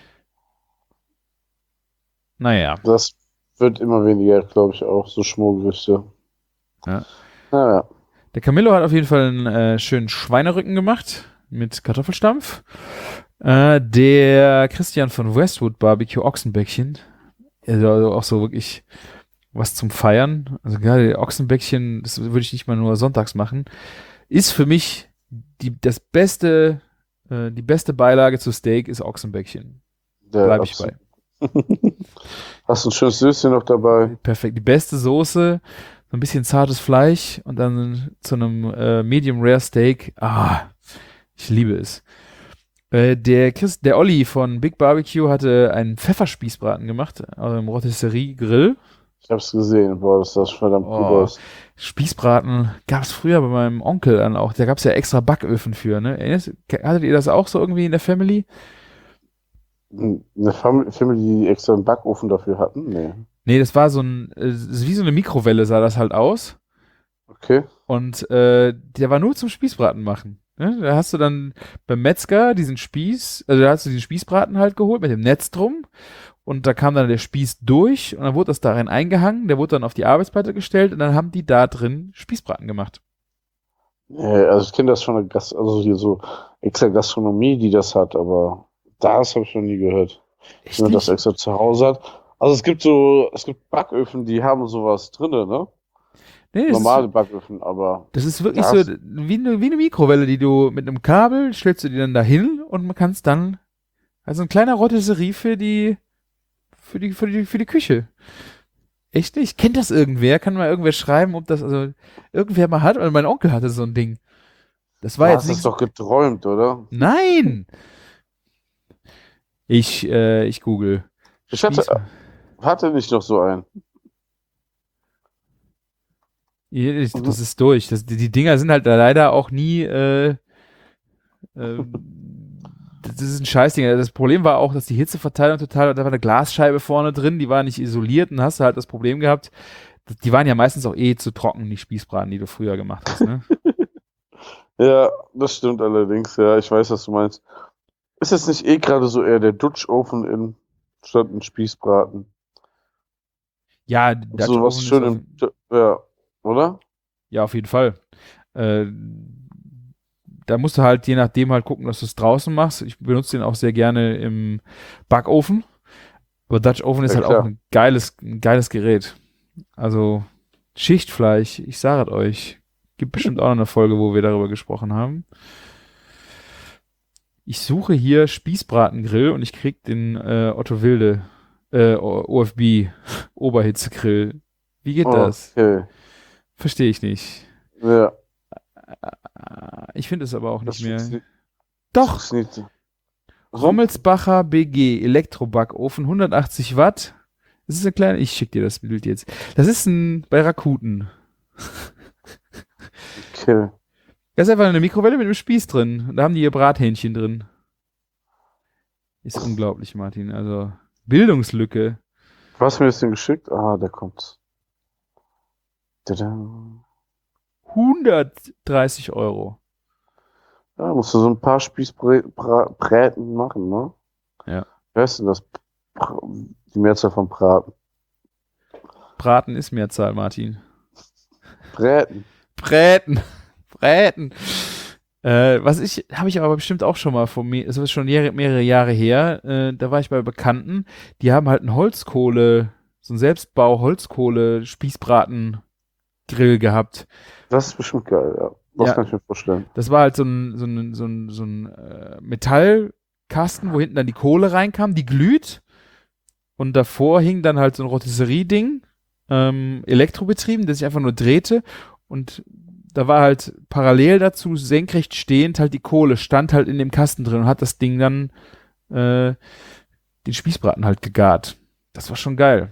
Naja. Das wird immer weniger, glaube ich, auch, so Schmorgerichte. Ja. Naja. Der Camillo hat auf jeden Fall einen äh, schönen Schweinerücken gemacht mit Kartoffelstampf. Äh, der Christian von Westwood Barbecue Ochsenbäckchen, also, also auch so wirklich was zum Feiern. Also gerade Ochsenbäckchen, das würde ich nicht mal nur sonntags machen, ist für mich die, das beste, äh, die beste Beilage zu Steak ist Ochsenbäckchen. Der Bleib ich bei. Hast du ein schönes Süßchen noch dabei? Perfekt. Die beste Soße, so ein bisschen zartes Fleisch und dann zu einem äh, Medium Rare Steak. Ah, ich liebe es. Äh, der Chris, der Olli von Big Barbecue hatte einen Pfefferspießbraten gemacht aus einem Rotisserie Grill. Ich hab's gesehen. Boah, das sah schon verdammt gut Oh, aus. Spießbraten gab es früher bei meinem Onkel dann auch. Da gab es ja extra Backöfen für, ne? Erinnerst- Hattet ihr das auch so irgendwie in der Family? Eine Fam- Family, die extra einen Backofen dafür hatten? Nee. Nee, das war so ein, äh, wie so eine Mikrowelle sah das halt aus. Okay. Und äh, der war nur zum Spießbraten machen. Ne? Da hast du dann beim Metzger diesen Spieß, also da hast du diesen Spießbraten halt geholt mit dem Netz drum. Und da kam dann der Spieß durch und dann wurde das darin eingehangen. Der wurde dann auf die Arbeitsplatte gestellt und dann haben die da drin Spießbraten gemacht. Nee, also ich kenne das von der Gast, also hier so extra Gastronomie, die das hat, aber das habe ich noch nie gehört. Echt Wenn man das nicht? extra zu Hause hat. Also es gibt so, es gibt Backöfen, die haben sowas drinne, ne? Nee, das Normale ist, Backöfen, aber das ist wirklich das- so wie eine, wie eine Mikrowelle, die du mit einem Kabel stellst du die dann dahin und man kann es dann, also ein kleiner Rotisserie für die, für die, für die, für die Küche. Echt nicht? Kennt das irgendwer? Kann mal irgendwer schreiben, ob das, also irgendwer mal hat? Weil mein Onkel hatte so ein Ding. Das war du jetzt hast nicht. es doch geträumt, oder? Nein! Ich, äh, ich google. Ich hatte, Spieß- hatte nicht noch so einen. Ja, ich- Das ist durch. Das, die, die Dinger sind halt leider auch nie, äh, ähm, das ist ein Scheißding. Das Problem war auch, dass die Hitzeverteilung total, da war eine Glasscheibe vorne drin, die war nicht isoliert und hast du halt das Problem gehabt, die waren ja meistens auch eh zu trocken, die Spießbraten, die du früher gemacht hast, ne? Ja, das stimmt allerdings, ja, ich weiß, was du meinst. Ist jetzt nicht eh gerade so eher der Dutch-Ofen in statt ein Spießbraten? Ja, Dutch So was Oven ist schön auf, im, ja, oder? ja, auf jeden Fall. Äh, da musst du halt je nachdem halt gucken, dass du es draußen machst. Ich benutze den auch sehr gerne im Backofen. Aber Dutch Oven ist Ja, halt klar. auch ein geiles, ein geiles Gerät. Also Schichtfleisch, ich sage es euch. Gibt bestimmt auch noch eine Folge, wo wir darüber gesprochen haben. Ich suche hier Spießbratengrill und ich krieg den äh, Otto Wilde äh, O- OFB Oberhitzegrill. Wie geht das? Okay. Verstehe ich nicht. Ja, Ah, Ich finde es aber auch das nicht mehr. funktioniert. Doch, funktioniert so. Rommelsbacher B G Elektrobackofen, hundertachtzig Watt. Das ist ein kleiner, ich schicke dir das Bild jetzt. Das ist ein bei Rakuten. Okay. Da ist einfach eine Mikrowelle mit einem Spieß drin. Und da haben die ihr Brathähnchen drin. Ist unglaublich, Martin. Also, Bildungslücke. Du hast mir das denn geschickt? Ah, der kommt. Tada. hundertdreißig Euro. Ja, musst du so ein paar Spießbräten machen, ne? Ja. Wer ist denn das? Br- Die Mehrzahl von Braten. Braten ist Mehrzahl, Martin. Bräten. Bräten. Bräten. Äh, was ich, habe ich aber bestimmt auch schon mal vor mir, es ist schon mehrere, mehrere Jahre her, äh, da war ich bei Bekannten, die haben halt einen Holzkohle, so einen Selbstbau-Holzkohle-Spießbraten-Grill gehabt. Das ist bestimmt geil, ja. Das Ja. kann ich mir vorstellen. Das war halt so ein, so ein, so ein, so ein äh, Metallkasten, wo hinten dann die Kohle reinkam, die glüht. Und davor hing dann halt so ein Rotisserie-Ding, ähm, elektrobetrieben, das sich einfach nur drehte. Und da war halt parallel dazu, senkrecht stehend, halt die Kohle, stand halt in dem Kasten drin und hat das Ding dann äh, den Spießbraten halt gegart. Das war schon geil.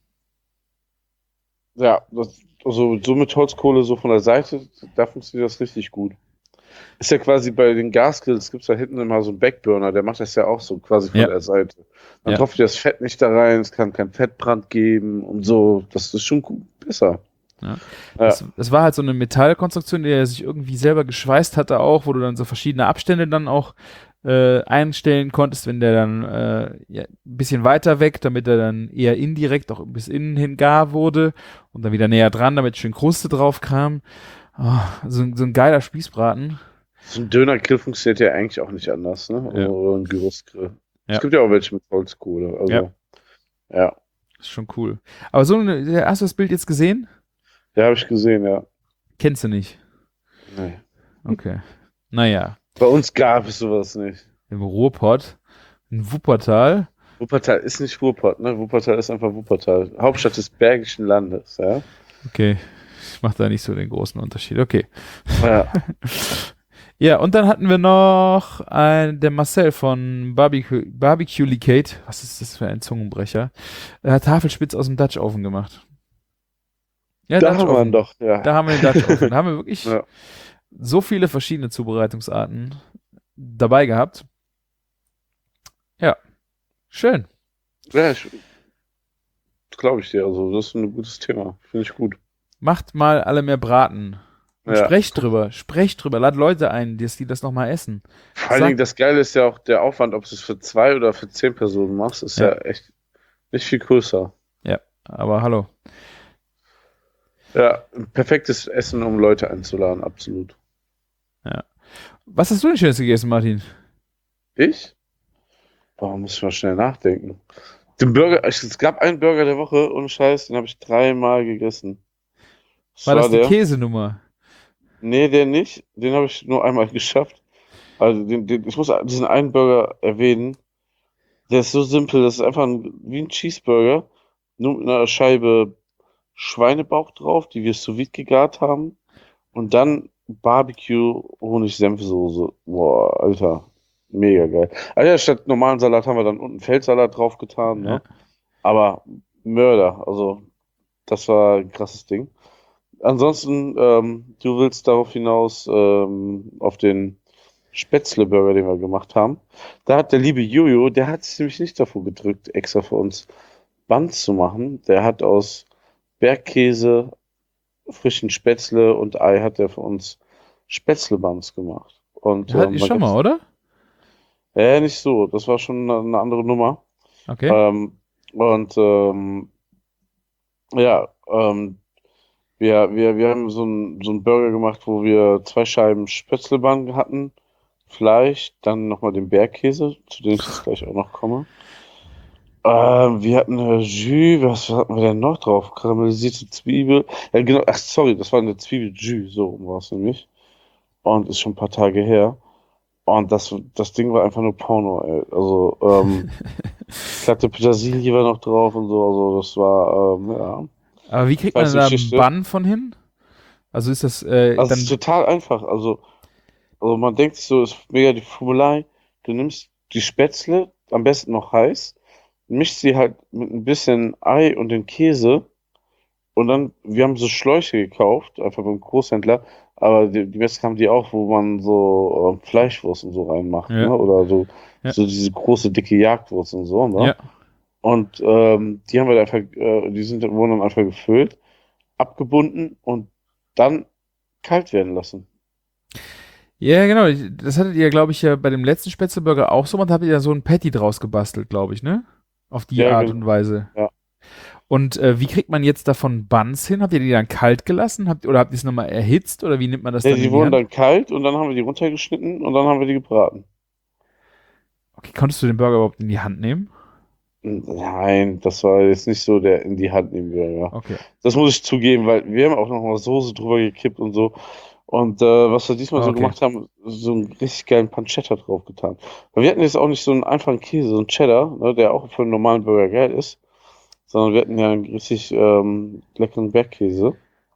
Ja, das, also so mit Holzkohle so von der Seite, da funktioniert das richtig gut. Ist ja quasi bei den Gasgrills, gibt es da hinten immer so einen Backburner, der macht das ja auch so quasi von Ja. der Seite. Dann Ja. tropft das Fett nicht da rein, es kann kein Fettbrand geben und so. Das ist schon gut, besser. Ja. Ja. Das, das war halt so eine Metallkonstruktion, die er sich irgendwie selber geschweißt hatte auch, wo du dann so verschiedene Abstände dann auch äh, einstellen konntest, wenn der dann äh, ja, ein bisschen weiter weg, damit er dann eher indirekt auch bis innen hin gar wurde und dann wieder näher dran, damit schön Kruste drauf kam. Oh, so, ein- so ein geiler Spießbraten. So ein Dönergrill funktioniert ja eigentlich auch nicht anders, ne? Ja. Oder ein Gerüstgrill. Ja. Es gibt ja auch welche mit Holzkohle. Also, Ja. ja. Ist schon cool. Aber so, eine, hast du das Bild jetzt gesehen? Ja, habe ich gesehen, ja. Kennst du nicht? Nee. Okay. Naja, Bei uns gab es sowas nicht. im Ruhrpott, in Wuppertal. Wuppertal ist nicht Ruhrpott, ne? Wuppertal ist einfach Wuppertal. Hauptstadt des Bergischen Landes, ja. Okay, ich mache da nicht so den großen Unterschied. Okay. Ja. Ja, und dann hatten wir noch ein, der Marcel von Barbecue, Barbecue Licate. Was ist das für ein Zungenbrecher? Er hat Tafelspitz aus dem Dutch Oven gemacht. Ja, Da Dutch haben wir ihn Oven. doch, ja. Da haben wir den Dutch Oven. Da haben wir wirklich Ja. so viele verschiedene Zubereitungsarten dabei gehabt. Ja, schön. Ja, ich, glaube ich dir. Also, das ist ein gutes Thema. Finde ich gut. Macht mal alle mehr Braten. Und Ja. sprecht drüber, sprecht drüber, lad Leute ein, dass die das nochmal essen. Vor allen Sag- Dingen, das Geile ist ja auch der Aufwand, ob du es für zwei oder für zehn Personen machst, ist ja, Ja. echt nicht viel größer. Aber hallo. Ja, ein perfektes Essen, um Leute einzuladen, absolut. Was hast du denn Schönes gegessen, Martin? Ich? Boah, muss ich mal schnell nachdenken. Den Burger, es es gab einen Burger der Woche, ohne Scheiß, den habe ich dreimal gegessen. Was War das die der? Käsenummer? Nee, der nicht. Den habe ich nur einmal geschafft. Also den, den, ich muss diesen einen Burger erwähnen. Der ist so simpel, das ist einfach ein, wie ein Cheeseburger, nur mit einer Scheibe Schweinebauch drauf, die wir sous vide gegart haben. Und dann Barbecue Honig-Senfsoße. Boah, Alter. Mega geil. Also ja, statt normalen Salat haben wir dann unten Feldsalat drauf getan, ne? Ja. Aber Mörder, also das war ein krasses Ding. Ansonsten, ähm, du willst darauf hinaus ähm, auf den Spätzle-Burger, den wir gemacht haben. Da hat der liebe Jojo, der hat sich nämlich nicht davor gedrückt, extra für uns Buns zu machen. Der hat aus Bergkäse, frischen Spätzle und Ei hat er für uns Spätzle-Buns gemacht. Und, Hat ähm, ihr man schon mal, gab's- oder? Ja, nicht so. Das war schon eine, eine andere Nummer. Okay. Ähm, und ähm, ja, ähm, wir, wir, wir haben so einen so einen Burger gemacht, wo wir zwei Scheiben Spätzlebank hatten, Fleisch, dann nochmal den Bergkäse, zu dem ich jetzt gleich auch noch komme. Ähm, wir hatten äh, Jus, was hatten wir denn noch drauf? Karamellisierte Zwiebel. Ja, genau, ach sorry, das war eine Zwiebel Jus, so war es nämlich. Und ist schon ein paar Tage her. Und das, das Ding war einfach nur Porno, ey. Also, ähm, glatte Petersilie war noch drauf und so, also das war, ähm, ja. Aber wie kriegt man Weißt du, da einen Geschichte? Bann von hin? Also ist das äh, Also es ist dann. total einfach. Also, also man denkt sich so, ist mega die Fummelei. Du nimmst die Spätzle, am besten noch heiß, mischst sie halt mit ein bisschen Ei und den Käse und dann, wir haben so Schläuche gekauft, einfach beim Großhändler, aber die, die besten haben die auch, wo man so äh, Fleischwurst und so reinmacht, Ja. ne? Oder so, Ja. so diese große, dicke Jagdwurst und so, ne? Ja. Und ähm, die haben wir einfach, äh, die sind, wurden dann einfach gefüllt, abgebunden und dann kalt werden lassen. Ja, genau. ich- Das hattet ihr, glaube ich, ja bei dem letzten Spätzleburger auch so. Und da habt ihr ja so ein Patty draus gebastelt, glaube ich, ne? Auf die Ja, Art genau. und Weise. Ja. Und äh, wie kriegt man jetzt davon Buns hin? Habt ihr die dann kalt gelassen? Habt, oder habt ihr es nochmal erhitzt? Oder wie nimmt man das Ja, dann in die die wurden Hand? dann kalt und dann haben wir die runtergeschnitten und dann haben wir die gebraten. Okay, konntest du den Burger überhaupt in die Hand nehmen? Nein, das war jetzt nicht so der in die Hand nehmen Burger. Okay. Das muss ich zugeben, weil wir haben auch noch mal Soße drüber gekippt und so. Und äh, was wir diesmal so Okay. gemacht haben, so einen richtig geilen Pancetta drauf getan. Weil wir hatten jetzt auch nicht so einen einfachen Käse, so einen Cheddar, ne, der auch für einen normalen Burger geil ist, sondern wir hatten ja einen richtig ähm, leckeren Bergkäse.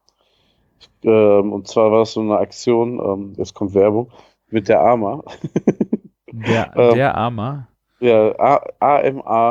Ähm, und zwar war das so eine Aktion, ähm, jetzt kommt Werbung, mit der Ama. Der, Ähm, der Armer. Ja, A-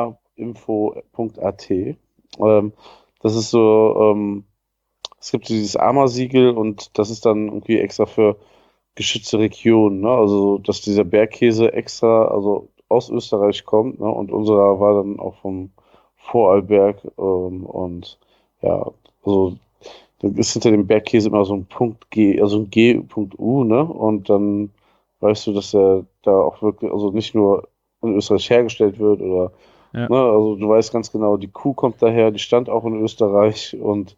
amainfo.at. Ähm, das ist so, ähm, es gibt so dieses AMA-Siegel und das ist dann irgendwie extra für geschützte Regionen, ne? Also, dass dieser Bergkäse extra, also aus Österreich kommt, ne? Und unserer war dann auch vom Vorarlberg, ähm, und ja, also dann ist hinter dem Bergkäse immer so ein Punkt G, also ein G.U, ne? Und dann weißt du, dass er da auch wirklich, also nicht nur in Österreich hergestellt wird oder, Ja. ne? Also du weißt ganz genau, die Kuh kommt daher, die stand auch in Österreich und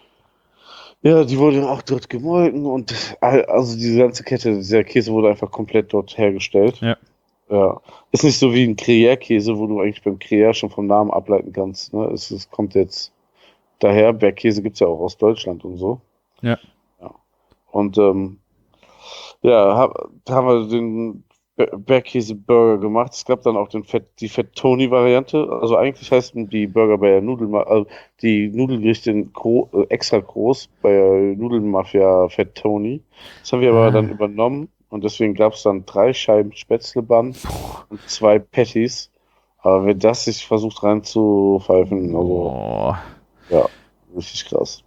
ja, die wurde auch dort gemolken und all- also diese ganze Kette, dieser Käse wurde einfach komplett dort hergestellt. Ja. Ja. Ist nicht so wie ein Gruyère-Käse, wo du eigentlich beim Gruyère schon vom Namen ableiten kannst, ne? Es, es kommt jetzt daher, Bergkäse gibt es ja auch aus Deutschland und so. Ja. Ja. Und ähm, ja, hab, da haben wir den Be- Bergkäse-Burger gemacht. Es gab dann auch den Fett, die Fettoni-Variante. Also eigentlich heißen die Burger bei der Nudelma also die Nudelgerichte gro äh, extra groß bei der Nudelmafia Fettoni. Das haben wir aber Ah. dann übernommen und deswegen gab es dann drei Scheiben Spätzlebann und zwei Patties. Aber wer das sich versucht reinzupfeifen, also Oh. ja, richtig krass.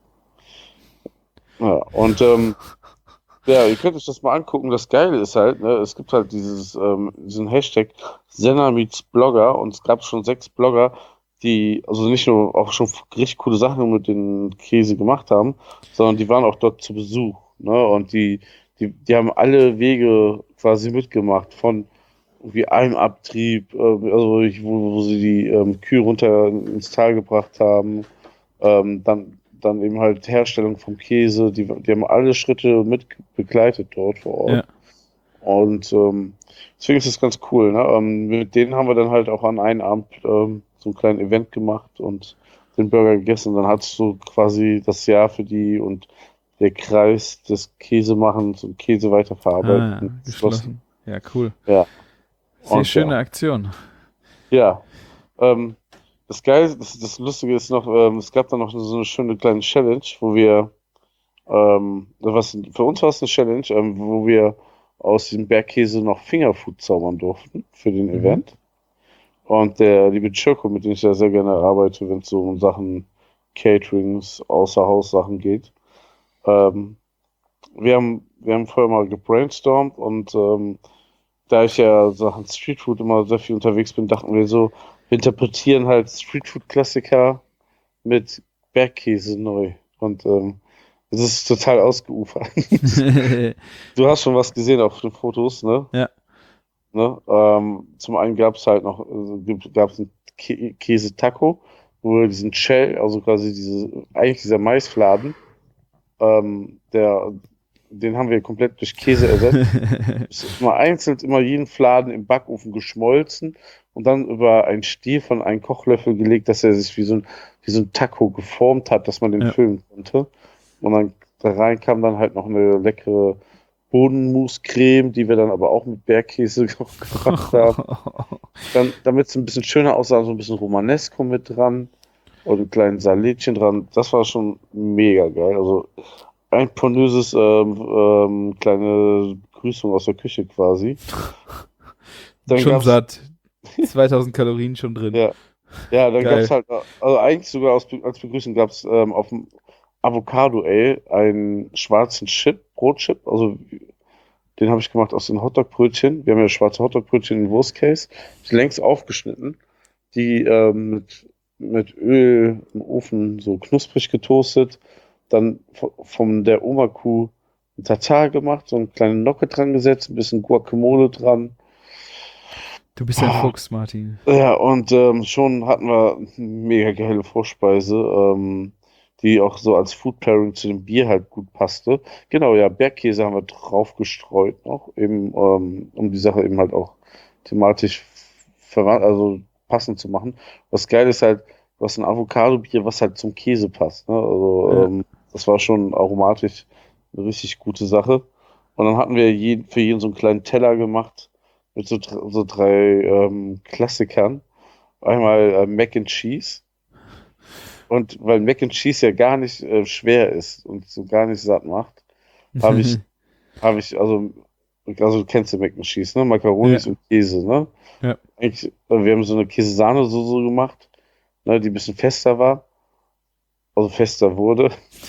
Ja, und ähm, ja, ihr könnt euch das mal angucken. Das Geile ist halt, ne, es gibt halt dieses, ähm, diesen Hashtag Senna meets Blogger und es gab schon sechs Blogger, die also nicht nur auch schon richtig coole Sachen mit dem Käse gemacht haben, sondern die waren auch dort zu Besuch, ne, und die, die, die haben alle Wege quasi mitgemacht von irgendwie Almabtrieb, äh, also ich- wo, wo sie die ähm, Kühe runter ins Tal gebracht haben, ähm, dann, dann eben halt Herstellung vom Käse, die, die haben alle Schritte mit begleitet dort vor Ort. Ja. Und ähm, deswegen ist das ganz cool. Ne? Ähm, mit denen haben wir dann halt auch an einem Abend ähm, so ein kleines Event gemacht und den Burger gegessen. Dann hattest du quasi das Jahr für die und der Kreis des Käsemachens und Käse Ah, weiterverarbeiten geschlossen. Ja, cool. Ja. Sehr Und schöne ja. Aktion. Ja, ähm, das Geile, das, das Lustige ist noch, ähm, es gab dann noch so eine schöne kleine Challenge, wo wir, ähm, was, für uns war es eine Challenge, ähm, wo wir aus dem Bergkäse noch Fingerfood zaubern durften für den Mhm. Event. Und der liebe Chirko, mit dem ich ja sehr gerne arbeite, wenn es so um Sachen Caterings, Außerhaussachen geht, ähm, wir haben, wir haben vorher mal gebrainstormt und ähm, da ich ja Sachen Streetfood immer sehr viel unterwegs bin, dachten wir so, wir interpretieren halt Streetfood-Klassiker mit Bergkäse neu. Und ähm, es ist total ausgeufert. Du hast schon was gesehen auf den Fotos, ne? Ja. Ne? Ähm, zum einen gab es halt noch, äh, gab es einen Kä Käse-Taco, wo wir diesen Shell, also quasi diese, eigentlich dieser Maisfladen, ähm, der, den haben wir komplett durch Käse ersetzt. Es ist immer einzeln, immer jeden Fladen im Backofen geschmolzen und dann über einen Stiel von einem Kochlöffel gelegt, dass er sich wie so ein, wie so ein Taco geformt hat, dass man den Ja. füllen konnte. Und dann da rein kam dann halt noch eine leckere Bodenmousse-Creme, die wir dann aber auch mit Bergkäse gemacht haben. Dann, damit es ein bisschen schöner aussah, so ein bisschen Romanesco mit dran und ein kleines Salätchen dran. Das war schon mega geil. Also ein pornöses ähm, ähm, kleine Begrüßung aus der Küche quasi. Dann schon gab's, satt. zweitausend Kalorien schon drin. Ja, ja dann Geil. gab es halt, also eigentlich sogar als, als Begrüßung gab es ähm, auf dem Avocado Ale einen schwarzen Chip, Brotchip, also den habe ich gemacht aus den Hotdog-Brötchen. Wir haben ja schwarze Hotdog-Brötchen in Wurstcase, die längst aufgeschnitten, die ähm, mit, mit Öl im Ofen so knusprig getoastet, dann v- von der Oma-Kuh ein Tatar gemacht, so eine kleine Nocke dran gesetzt, ein bisschen Guacamole dran. Du bist ja ein Ah. Fuchs, Martin. Ja, und ähm, schon hatten wir eine mega geile Vorspeise, ähm, die auch so als Food Pairing zu dem Bier halt gut passte. Genau, ja, Bergkäse haben wir drauf gestreut noch, eben, ähm, um die Sache eben halt auch thematisch verwandt, also passend zu machen. Das Geile ist halt, du hast ein Avocado-Bier, was halt zum Käse passt, ne? Also, Ja. ähm, das war schon aromatisch eine richtig gute Sache. Und dann hatten wir jeden, für jeden so einen kleinen Teller gemacht mit so, dr- so drei ähm, Klassikern. Einmal äh, Mac and Cheese. Und weil Mac and Cheese ja gar nicht äh, schwer ist und so gar nicht satt macht, habe ich, habe ich, also, also du kennst ja Mac and Cheese, ne? Macaronis Ja. und Käse, ne? Ja. Eigentlich, äh, wir haben so eine Käse-Sahne-Soße gemacht, ne, die ein bisschen fester war, also fester wurde.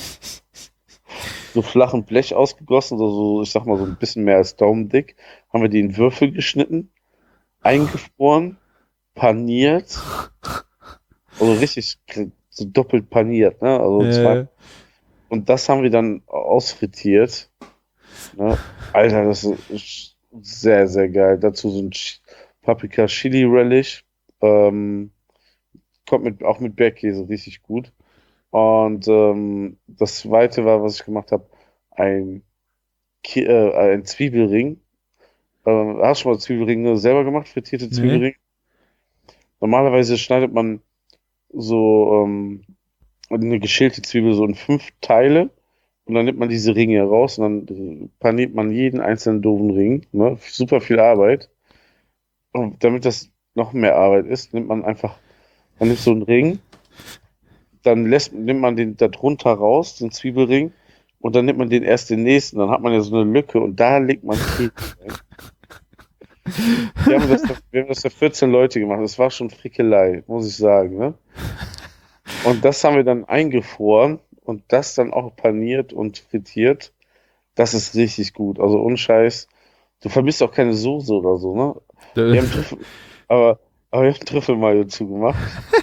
So flach im Blech ausgegossen, so, so, ich sag mal, so ein bisschen mehr als daumendick. Haben wir die in Würfel geschnitten, eingefroren, paniert, also richtig k- so doppelt paniert, ne? Also zwei. Äh, Und das haben wir dann ausfrittiert. Ne? Alter, das ist sehr, sehr geil. Dazu so ein Ch- Paprika Chili Relish. Ähm, kommt mit, auch mit Bergkäse richtig gut. Und ähm, das zweite war, was ich gemacht habe, ein, Ki äh, ein Zwiebelring. Ähm, hast du schon mal Zwiebelringe selber gemacht? Frittierte Nee. Zwiebelringe? Normalerweise schneidet man so ähm, eine geschälte Zwiebel so in fünf Teile und dann nimmt man diese Ringe raus und dann paniert man jeden einzelnen doofen Ring. Ne? Super viel Arbeit. Und damit das noch mehr Arbeit ist, nimmt man einfach, man nimmt so einen Ring, dann lässt, nimmt man den da drunter raus, den Zwiebelring, und dann nimmt man den erst den nächsten, dann hat man ja so eine Lücke und da legt man Käse rein. Wir haben das, wir haben das für vierzehn Leute gemacht. Das war schon Frickelei, muss ich sagen. Ne? Und das haben wir dann eingefroren und das dann auch paniert und frittiert. Das ist richtig gut. Also ohne Scheiß. Du vermisst auch keine Soße oder so, ne? Wir haben Trüffel, aber, aber wir haben Trüffelmayo zugemacht.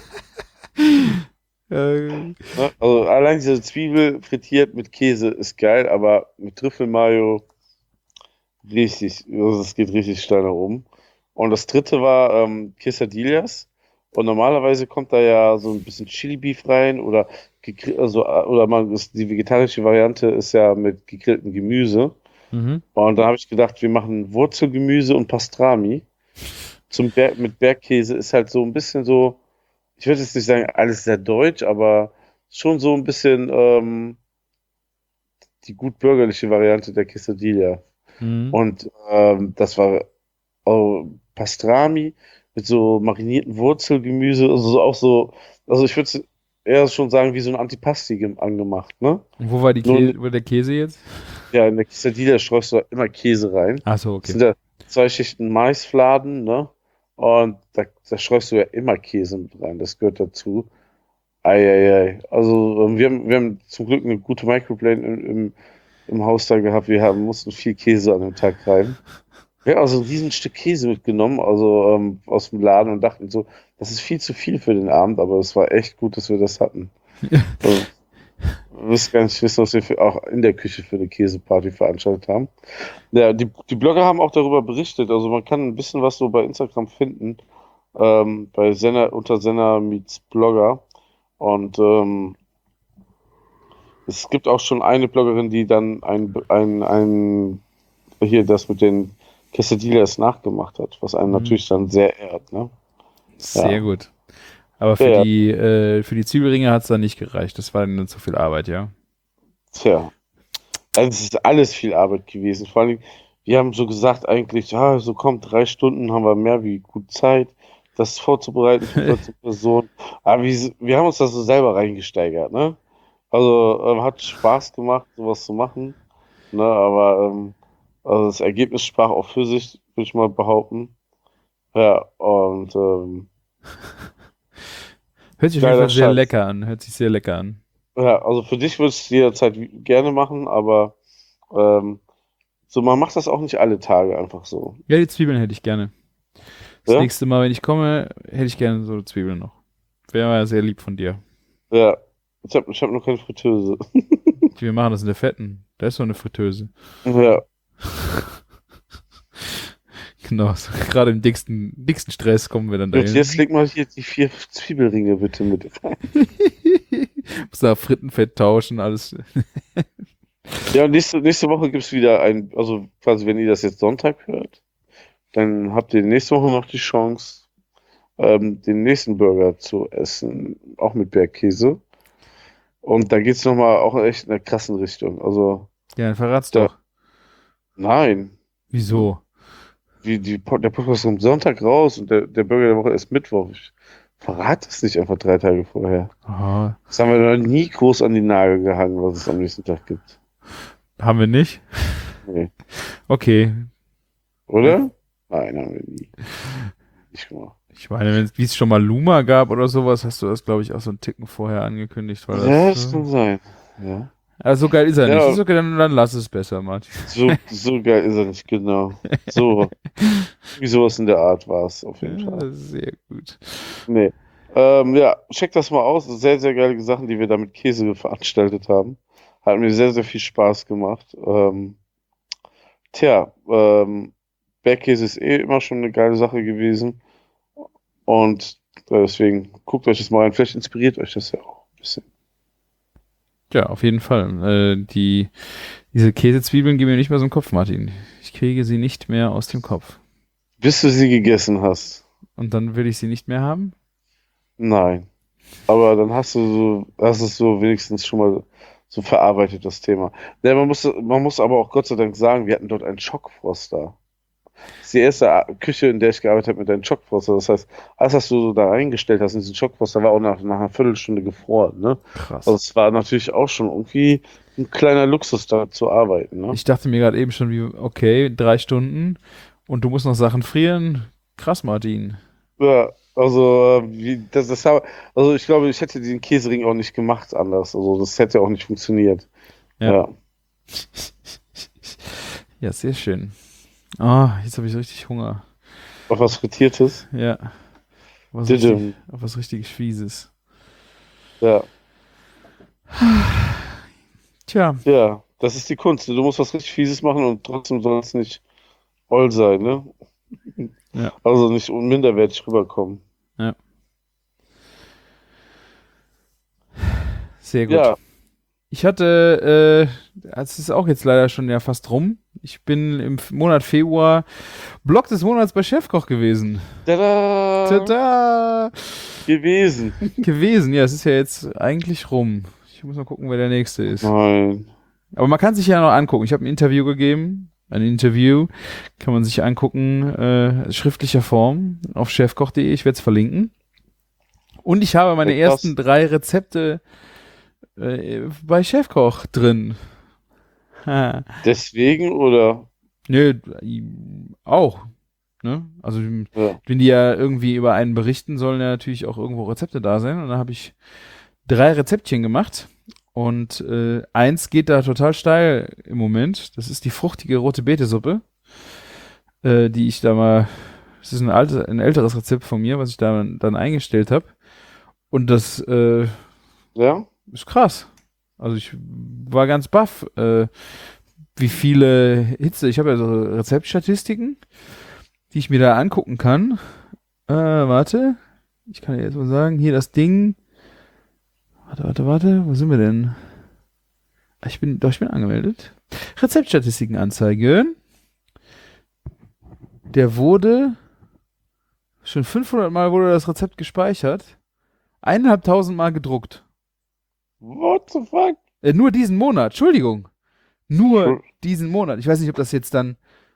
äh, Ne? Also allein diese Zwiebel frittiert mit Käse ist geil, aber mit Trüffelmayo richtig, also es geht richtig steil nach oben. Und das dritte war ähm, Quesadillas. Und normalerweise kommt da ja so ein bisschen Chili Beef rein oder gegr- also, äh, oder man ist, die vegetarische Variante ist ja mit gegrilltem Gemüse. mhm. Und dann habe ich gedacht, wir machen Wurzelgemüse und Pastrami. Zum Ber mit Bergkäse ist halt so ein bisschen so, ich würde jetzt nicht sagen, alles sehr deutsch, aber schon so ein bisschen ähm, die gut bürgerliche Variante der Quesadilla. Mhm. Und ähm, das war oh, Pastrami mit so marinierten Wurzelgemüse, also so auch so, also ich würde eher schon sagen, wie so ein Antipasti gem- angemacht, ne? Und wo war, die Nur, Käse, wo der Käse jetzt? ja, in der Quesadilla streust du immer Käse rein. Achso, Das okay. sind ja zwei Schichten Maisfladen, ne? Und da, da streust du ja immer Käse mit rein, das gehört dazu. Eieiei. Also ähm, wir haben, wir haben zum Glück eine gute Microplane im, im, im Haus da gehabt. Wir haben, mussten viel Käse an dem Tag rein. Wir haben also ein Riesenstück Käse mitgenommen, also ähm, aus dem Laden und dachten so, das ist viel zu viel für den Abend, aber es war echt gut, dass wir das hatten. Also, wir wissen gar nicht wissen, was wir für, auch in der Küche für eine Käseparty veranstaltet haben. Ja, die, die Blogger haben auch darüber berichtet, also man kann ein bisschen was so bei Instagram finden, ähm, bei Senna, unter Senna meets Blogger. Und ähm, es gibt auch schon eine Bloggerin, die dann ein, ein, ein hier das mit den Quesadillas nachgemacht hat, was einen Mhm. natürlich dann sehr ehrt, ne? Sehr Ja. gut. Aber für Ja, ja. die, äh, für die Zwiebelringe hat es dann nicht gereicht. Das war dann zu viel Arbeit, ja. Tja. Also es ist alles viel Arbeit gewesen. Vor allem, wir haben so gesagt eigentlich, ja, so kommt drei Stunden haben wir mehr wie gut Zeit, das vorzubereiten für vierzehn Personen. Aber wir, wir haben uns da so selber reingesteigert, ne? Also ähm, hat Spaß gemacht, sowas zu machen, ne? Aber ähm, also das Ergebnis sprach auch für sich, würde ich mal behaupten. Ja, und ähm, Hört sich auf jeden geiler Fall sehr Scheiß. lecker an. Hört sich sehr lecker an. Ja, also für dich würde ich es jederzeit wie- gerne machen, aber ähm, so, man macht das auch nicht alle Tage einfach so. Ja, die Zwiebeln hätte ich gerne. Das Ja? nächste Mal, wenn ich komme, hätte ich gerne so Zwiebeln noch. Wäre ja sehr lieb von dir. Ja. Ich habe ich hab noch keine Fritteuse. Wir machen das in der Fetten. Da ist so eine Fritteuse. Ja. Genau, so, gerade im dicksten, dicksten Stress kommen wir dann Und dahin. jetzt leg mal hier die vier Zwiebelringe bitte mit. Muss da Frittenfett tauschen, alles. Ja, und nächste, nächste Woche gibt's wieder ein, also quasi, wenn ihr das jetzt Sonntag hört, dann habt ihr nächste Woche noch die Chance, ähm, den nächsten Burger zu essen, auch mit Bergkäse. Und da geht's nochmal auch echt in einer krassen Richtung. Also, Ja, dann verrat's Da- doch. nein. Wieso? Wie die, der Podcast kommt Sonntag raus und der, der Burger der Woche ist Mittwoch. Ich verrate es nicht einfach drei Tage vorher. Aha. Das haben wir noch nie groß an die Nagel gehangen, was es am nächsten Tag gibt. Haben wir nicht? Nee. Okay. Oder? Nein, haben wir nie. Nicht gemacht. Ich meine, wenn es wie es schon mal Luma gab oder sowas, hast du das, glaube ich, auch so einen Ticken vorher angekündigt. Weil Ja, das, das äh, kann sein. Ja. also so geil ist er Ja. nicht. Ist okay, dann, dann lass es besser, Martin. So, so geil ist er nicht, genau. So. Wie sowas in der Art war es auf jeden Ja, Fall. sehr gut. Nee. Ähm, ja, check das mal aus. Sehr, sehr geile Sachen, die wir da mit Käse veranstaltet haben. Hat mir sehr, sehr viel Spaß gemacht. Ähm, tja, ähm, Bergkäse ist eh immer schon eine geile Sache gewesen. Und äh, deswegen guckt euch das mal an. Vielleicht inspiriert euch das ja auch ein bisschen. Ja, auf jeden Fall. Äh, die, diese Käsezwiebeln gehen mir nicht mehr so im Kopf, Martin. Ich kriege sie nicht mehr aus dem Kopf. Bis du sie gegessen hast. Und dann will ich sie nicht mehr haben? Nein. Aber dann hast du so, hast es so wenigstens schon mal so verarbeitet, das Thema. Ja, man muss, man muss aber auch Gott sei Dank sagen, wir hatten dort einen Schockfroster. Das ist die erste A- Küche, in der ich gearbeitet habe mit einem Schockfroster. Das heißt, alles, was du so da reingestellt hast in diesen Schockfroster, war auch nach, nach einer Viertelstunde gefroren. Ne? Krass. Also es war natürlich auch schon irgendwie ein kleiner Luxus, da zu arbeiten. Ne? Ich dachte mir gerade eben schon, wie, okay, drei Stunden und du musst noch Sachen frieren. Krass, Martin. Ja, also, äh, wie, das, das, hab- also ich glaube, ich hätte den Käsering auch nicht gemacht anders. Also das hätte auch nicht funktioniert. Ja. Ja. Ja, sehr schön. Ah, jetzt habe ich richtig Hunger. Auf was Frittiertes? Ja. Was richtig, Didim. auf was richtig Fieses. Ja. Tja, Ja, das ist die Kunst. Du musst was richtig Fieses machen und trotzdem soll es nicht oll sein, ne? Ja. Also nicht minderwertig rüberkommen. sehr gut. Ja, Ich hatte, äh, es ist auch jetzt leider schon ja fast rum. Ich bin im F- Monat Februar Blog des Monats bei Chefkoch gewesen. tada! Tada! Gewesen. Gewesen, ja, es ist ja jetzt eigentlich rum. Ich muss mal gucken, wer der nächste ist. Nein. Aber man kann sich ja noch angucken. Ich habe ein Interview gegeben. Ein Interview kann man sich angucken, äh, schriftlicher Form auf chefkoch punkt de. Ich werde es verlinken. Und ich habe meine Ja, krass. ersten drei Rezepte äh, bei Chefkoch drin. Ha. Deswegen oder? Nö, auch. Ne? Also, Ja. wenn die ja irgendwie über einen berichten, sollen ja natürlich auch irgendwo Rezepte da sein. Und da habe ich drei Rezeptchen gemacht. Und äh, eins geht da total steil im Moment. Das ist die fruchtige rote Betesuppe, äh, die ich da mal. Das ist ein, alte, ein älteres Rezept von mir, was ich da dann eingestellt habe. Und das äh, Ja? ist krass. Also ich war ganz baff, äh, wie viele Hitze. Ich habe ja so Rezeptstatistiken, die ich mir da angucken kann. Äh, warte. Ich kann dir jetzt mal sagen, hier das Ding. Warte, warte, warte. Wo sind wir denn? Ah, Ich bin, doch, ich bin angemeldet. Rezeptstatistiken anzeigen. Der wurde schon fünfhundert Mal wurde das Rezept gespeichert. Eineinhalbtausend Mal gedruckt. What the fuck? Äh, nur diesen Monat, Entschuldigung. Nur Hm. diesen Monat. Ich weiß nicht, ob das jetzt dann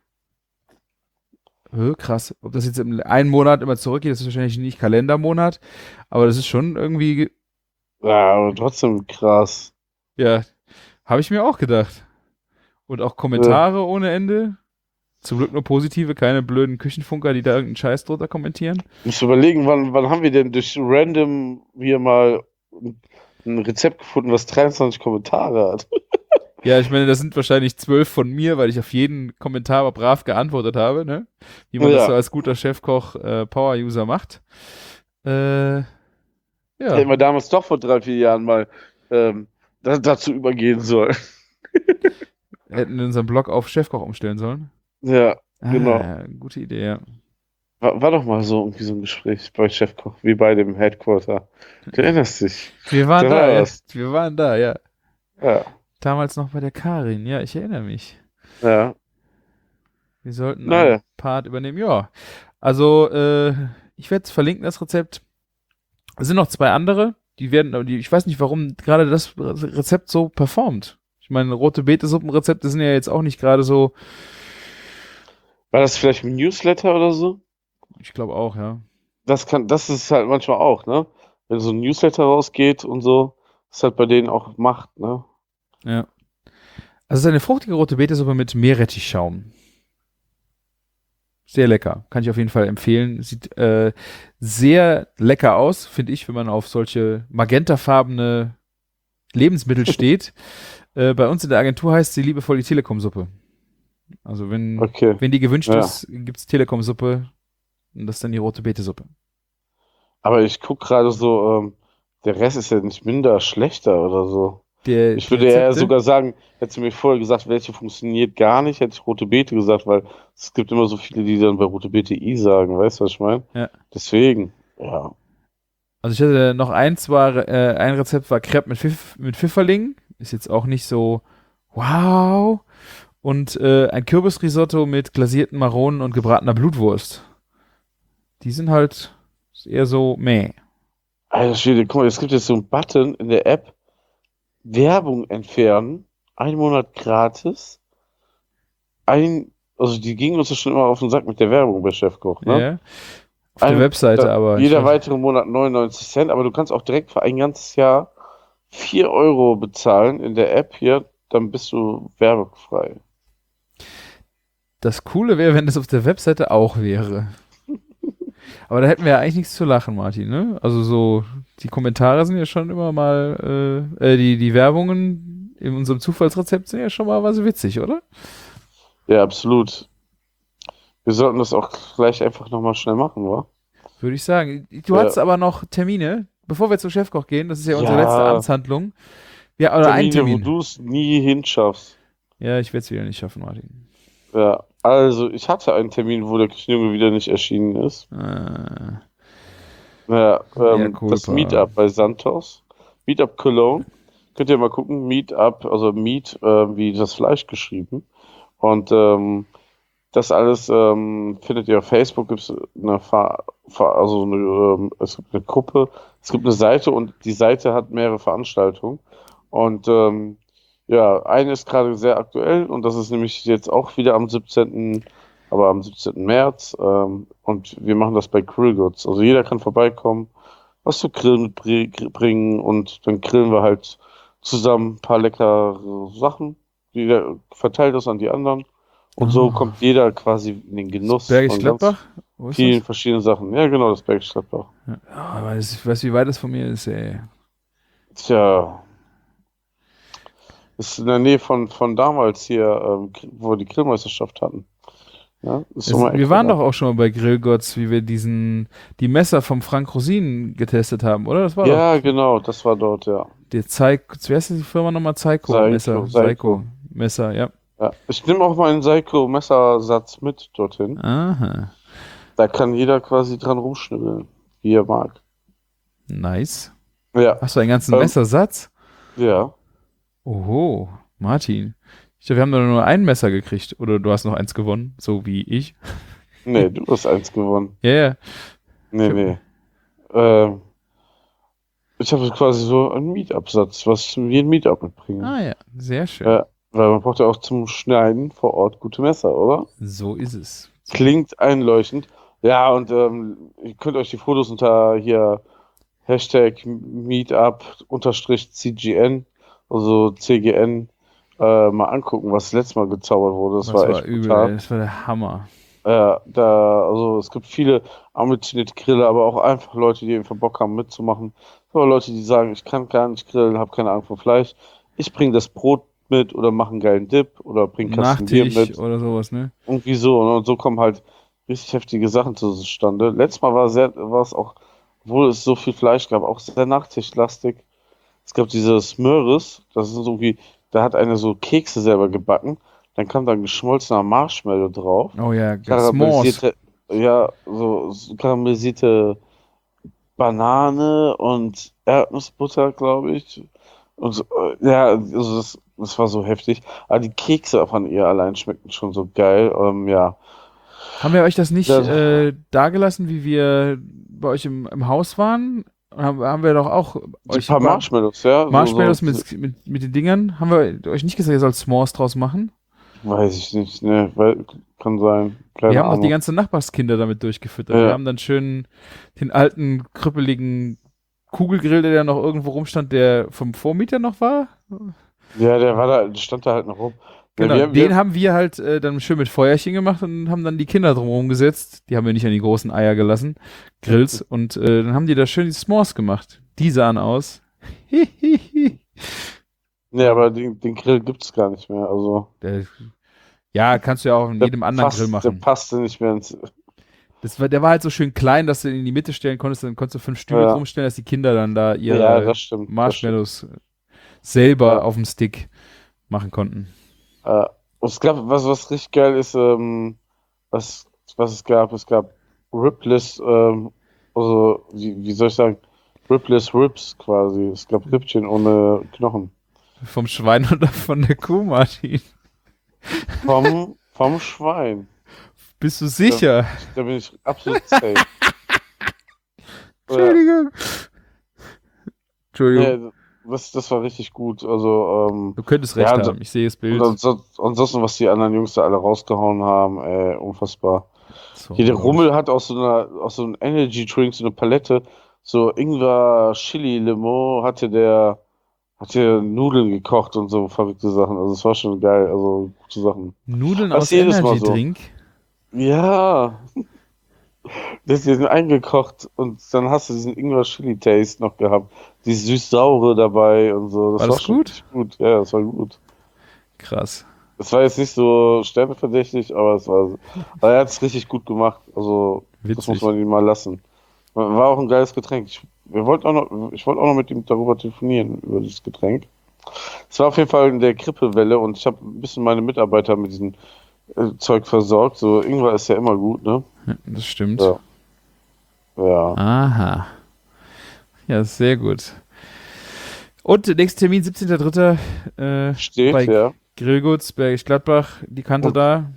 Hö, krass. Ob das jetzt im einen Monat immer zurückgeht, das ist wahrscheinlich nicht Kalendermonat, aber das ist schon irgendwie, Ja, aber trotzdem krass. ja, habe ich mir auch gedacht. Und auch Kommentare ohne Ende. Zum Glück nur positive, keine blöden Küchenfunker, die da irgendeinen Scheiß drunter kommentieren. Ich muss überlegen, wann, wann haben wir denn durch random hier mal ein Rezept gefunden, was dreiundzwanzig Kommentare hat? Ja, ich meine, das sind wahrscheinlich zwölf von mir, weil ich auf jeden Kommentar aber brav geantwortet habe, ne? Wie man Ja. das so als guter Chefkoch äh, Power-User macht. Äh, ja. Hätten wir damals doch vor drei, vier Jahren mal ähm, da, dazu übergehen sollen. Hätten wir unseren Blog auf Chefkoch umstellen sollen. Ja, Ah, genau. ja, gute Idee, ja. War, war doch mal so irgendwie so ein Gespräch bei Chefkoch, wie bei dem Headquarter. Du erinnerst dich? Wir waren Da da, ja. war's. Wir waren da, ja. Ja, Damals noch bei der Karin, ja, ich erinnere mich. ja. Wir sollten Naja. einen Part übernehmen, ja. Also, äh, ich werde es verlinken, das Rezept. Es sind noch zwei andere, die werden, aber die, ich weiß nicht, warum gerade das Rezept so performt. Ich meine, rote Beete-Suppenrezepte sind ja jetzt auch nicht gerade so, War das vielleicht ein Newsletter oder so? ich glaube auch, ja. Das kann, das ist halt manchmal auch, ne? Wenn so ein Newsletter rausgeht und so, ist halt bei denen auch Macht, ne? Ja. Also es ist eine fruchtige rote Betesuppe mit Meerrettichschaum. Sehr lecker. Kann ich auf jeden Fall empfehlen. Sieht äh, sehr lecker aus, finde ich, wenn man auf solche magentafarbene Lebensmittel steht. Äh, bei uns in der Agentur heißt sie liebevoll die Telekom-Suppe. Also wenn, Okay. wenn die gewünscht Ja. ist, gibt es Telekom-Suppe und das ist dann die rote Betesuppe. Aber ich guck gerade so, ähm, der Rest ist ja nicht minder schlechter oder so. Der, Ich die würde ja Rezepte- sogar sagen, hättest du mir vorher gesagt, welche funktioniert gar nicht, hätte ich rote Beete gesagt, weil es gibt immer so viele, die dann bei rote Beete I sagen, weißt du, was ich meine? Ja. Deswegen, ja. Also ich hatte noch eins, war, äh, ein Rezept war Crepe mit, Pfiff, mit Pfifferling. Ist jetzt auch nicht so wow. Und äh, ein Kürbisrisotto mit glasierten Maronen und gebratener Blutwurst. Die sind halt eher so meh. Alter Schwede, guck mal, es gibt jetzt so einen Button in der App, Werbung entfernen, ein Monat gratis, ein, also die gingen uns ja schon immer auf den Sack mit der Werbung bei Chefkoch, ne? Ja. Auf der Ein- Webseite da- aber. Jeder ich weiß- weitere Monat neunundneunzig Cent, aber du kannst auch direkt für ein ganzes Jahr vier Euro bezahlen in der App hier, dann bist du werbefrei. Das Coole wäre, wenn das auf der Webseite auch wäre. Aber da hätten wir ja eigentlich nichts zu lachen, Martin, ne? Also so, die Kommentare sind ja schon immer mal, äh, äh, die, die Werbungen in unserem Zufallsrezept sind ja schon mal was witzig, oder? Ja, absolut. Wir sollten das auch gleich einfach nochmal schnell machen, wa? Würde ich sagen. Du Ja. hattest aber noch Termine, bevor wir zu Chefkoch gehen, das ist ja unsere Ja. letzte Amtshandlung. Ja, oder ein Termine, wo Termin. du es nie hinschaffst. Ja, ich werde es wieder nicht schaffen, Martin. Ja, also ich hatte einen Termin, wo der Küchenjunge wieder nicht erschienen ist. Äh, Ja, ähm, Mea culpa. das Meetup bei Santos. Meetup Cologne. Könnt ihr mal gucken. Meetup, also Meat, äh, wie das Fleisch geschrieben. Und ähm, das alles ähm, findet ihr auf Facebook. Gibt es eine, Ver Ver also eine, ähm, es gibt eine Gruppe, es gibt eine Seite und die Seite hat mehrere Veranstaltungen. Und ähm, ja, eine ist gerade sehr aktuell und das ist nämlich jetzt auch wieder am siebzehnten aber am siebzehnten März. Ähm, und wir machen das bei Grillgoods. Also jeder kann vorbeikommen, was zu grillen mitbringen und dann grillen wir halt zusammen ein paar leckere Sachen. Jeder verteilt das an die anderen. Und so Oh. kommt jeder quasi in den Genuss Bergisch von Gladbach? ganz Wo ist vielen das? verschiedenen Sachen. Ja, genau, das Bergisch Gladbach. Ja, aber das, ich weiß, wie weit das von mir ist, ey. Tja. Ist in der Nähe von, von damals hier, ähm, wo wir die Grillmeisterschaft hatten. Ja, ist Es, so mal wir extra waren da. doch auch schon mal bei Grillgotts, wie wir diesen, die Messer vom Frank Rosin getestet haben, oder? Das war Ja, doch genau, das war dort, ja. der Zeiko, wie heißt die Firma nochmal? Zeiko Seiko, Messer. Seiko. Seiko Messer, ja. Ja, ich nehme auch meinen Seiko-Messersatz mit dorthin. Aha. Da kann jeder quasi dran rumschnibbeln, wie er mag. Nice. Ja, Hast du einen ganzen Ähm. Messersatz? ja. Oho, Martin. Ich glaube, wir haben doch nur ein Messer gekriegt. Oder du hast noch eins gewonnen, so wie ich. Nee, du hast eins gewonnen. Ja, ja. Nee, Ich hab- nee. Ähm, ich habe quasi so einen Meetup-Satz, was ich in jedem Meetup mitbringe. Ah ja, sehr schön. Ja. Weil man braucht ja auch zum Schneiden vor Ort gute Messer, oder? So ist es. Klingt einleuchtend. Ja, und ähm, ihr könnt euch die Fotos unter hier Hashtag Meetup unterstrich C G N, also C G N, äh, mal angucken, was letztes Mal gezaubert wurde. Das, Das war war echt übel, brutal. ey. Das war der Hammer. Ja, da, also es gibt viele ambitionierte Griller, aber auch einfach Leute, die einfach Bock haben mitzumachen. Aber Leute, die sagen, ich kann gar nicht grillen, habe keine Ahnung von Fleisch. Ich bringe das Brot mit oder mache einen geilen Dip oder bringe Kasten Bier Nachtisch mit. oder sowas, ne? Irgendwie so. Ne? Und so kommen halt richtig heftige Sachen zustande. Letztes Mal war sehr, war es auch, obwohl es so viel Fleisch gab, auch sehr nachtischlastig. Es gab dieses Smörres, das ist irgendwie, da hat einer so Kekse selber gebacken. Dann kam da ein geschmolzener Marshmallow drauf. Oh ja, S'mores. Karamellisierte, ja, so, so karamellisierte Banane und Erdnussbutter, glaube ich. Und so, äh, ja, also das, das war so heftig. Aber die Kekse von ihr allein schmeckten schon so geil. Ähm, ja. Haben wir euch das nicht Ja. äh, dagelassen, wie wir bei euch im, im Haus waren? Haben, haben wir doch auch Die euch paar ein paar Marshmallows, ja. Marshmallows so, so, mit, mit, mit den Dingern. Haben wir euch nicht gesagt, ihr sollt S'mores draus machen? Weiß ich nicht, ne, weil, kann sein. Keine Wir haben Ahnung. auch die ganzen Nachbarskinder damit durchgefüttert. Ja. Wir haben dann schön den alten, krüppeligen Kugelgrill, der da noch irgendwo rumstand, der vom Vormieter noch war. Ja, der war da, stand da halt noch rum. Ja, Genau, wir, den wir, haben wir halt äh, dann schön mit Feuerchen gemacht und haben dann die Kinder drumherum gesetzt. Die haben wir nicht an die großen Eier gelassen, Grills. Und äh, dann haben die da schön die S'mores gemacht. Die sahen aus. ne, aber den, den Grill gibt's gar nicht mehr. Also, Der, ja, kannst du ja auch in der jedem anderen passt, Grill der machen. passte nicht mehr ins. Das war, der war halt so schön klein, dass du ihn in die Mitte stellen konntest. Dann konntest du fünf Stühle Ja. rumstellen, dass die Kinder dann da ihre Ja, das stimmt. Marshmallows selber Ja. auf dem Stick machen konnten. Äh, und es gab, was, was richtig geil ist, ähm, was, was es gab, es gab Ribless, ähm, also, wie, wie soll ich sagen, Ribless Ribs quasi. Es gab Rippchen ohne Knochen. Vom Schwein oder von der Kuh, Martin? Vom, vom Schwein. Bist du sicher? Da bin ich absolut safe. Ja, Entschuldigung. Entschuldigung. nee, das, das war richtig gut. Also, ähm, Du könntest Ja, recht und- haben. Ich sehe das Bild. und ansonsten, ansonsten, was die anderen Jungs da alle rausgehauen haben, ey, unfassbar. So, Hier der Rummel hat aus so einer, aus so einem Energy Drink so eine Palette, so Ingwer, Chili, Limo, hatte der, hat der Nudeln gekocht und so verrückte Sachen. Also es war schon geil, also gute Sachen. Nudeln Das aus jedes Mal so. Energy-Drink. Ja. Das ist jetzt eingekocht und dann hast du diesen Ingwer-Chili-Taste noch gehabt. Dieses süß-saure dabei und so. Das War war, das schon gut? richtig gut. Ja, das war gut. Krass. Es war jetzt nicht so sterneverdächtig, aber es war, aber er hat es richtig gut gemacht. Also, das muss Witzig. man ihm mal lassen. War auch ein geiles Getränk. Ich, wir wollten auch noch, ich wollte auch noch mit ihm darüber telefonieren, über dieses Getränk. Es war auf jeden Fall in der Grippewelle und ich habe ein bisschen meine Mitarbeiter mit diesem äh, Zeug versorgt. So, Ingwer ist ja immer gut, ne? Ja, das stimmt. Ja. Ja. Aha. Ja, sehr gut. Und der nächste Termin, siebzehnter dritter Äh, Steht, bei ja. Grillguts, Bergisch Gladbach, die Kante Und- da.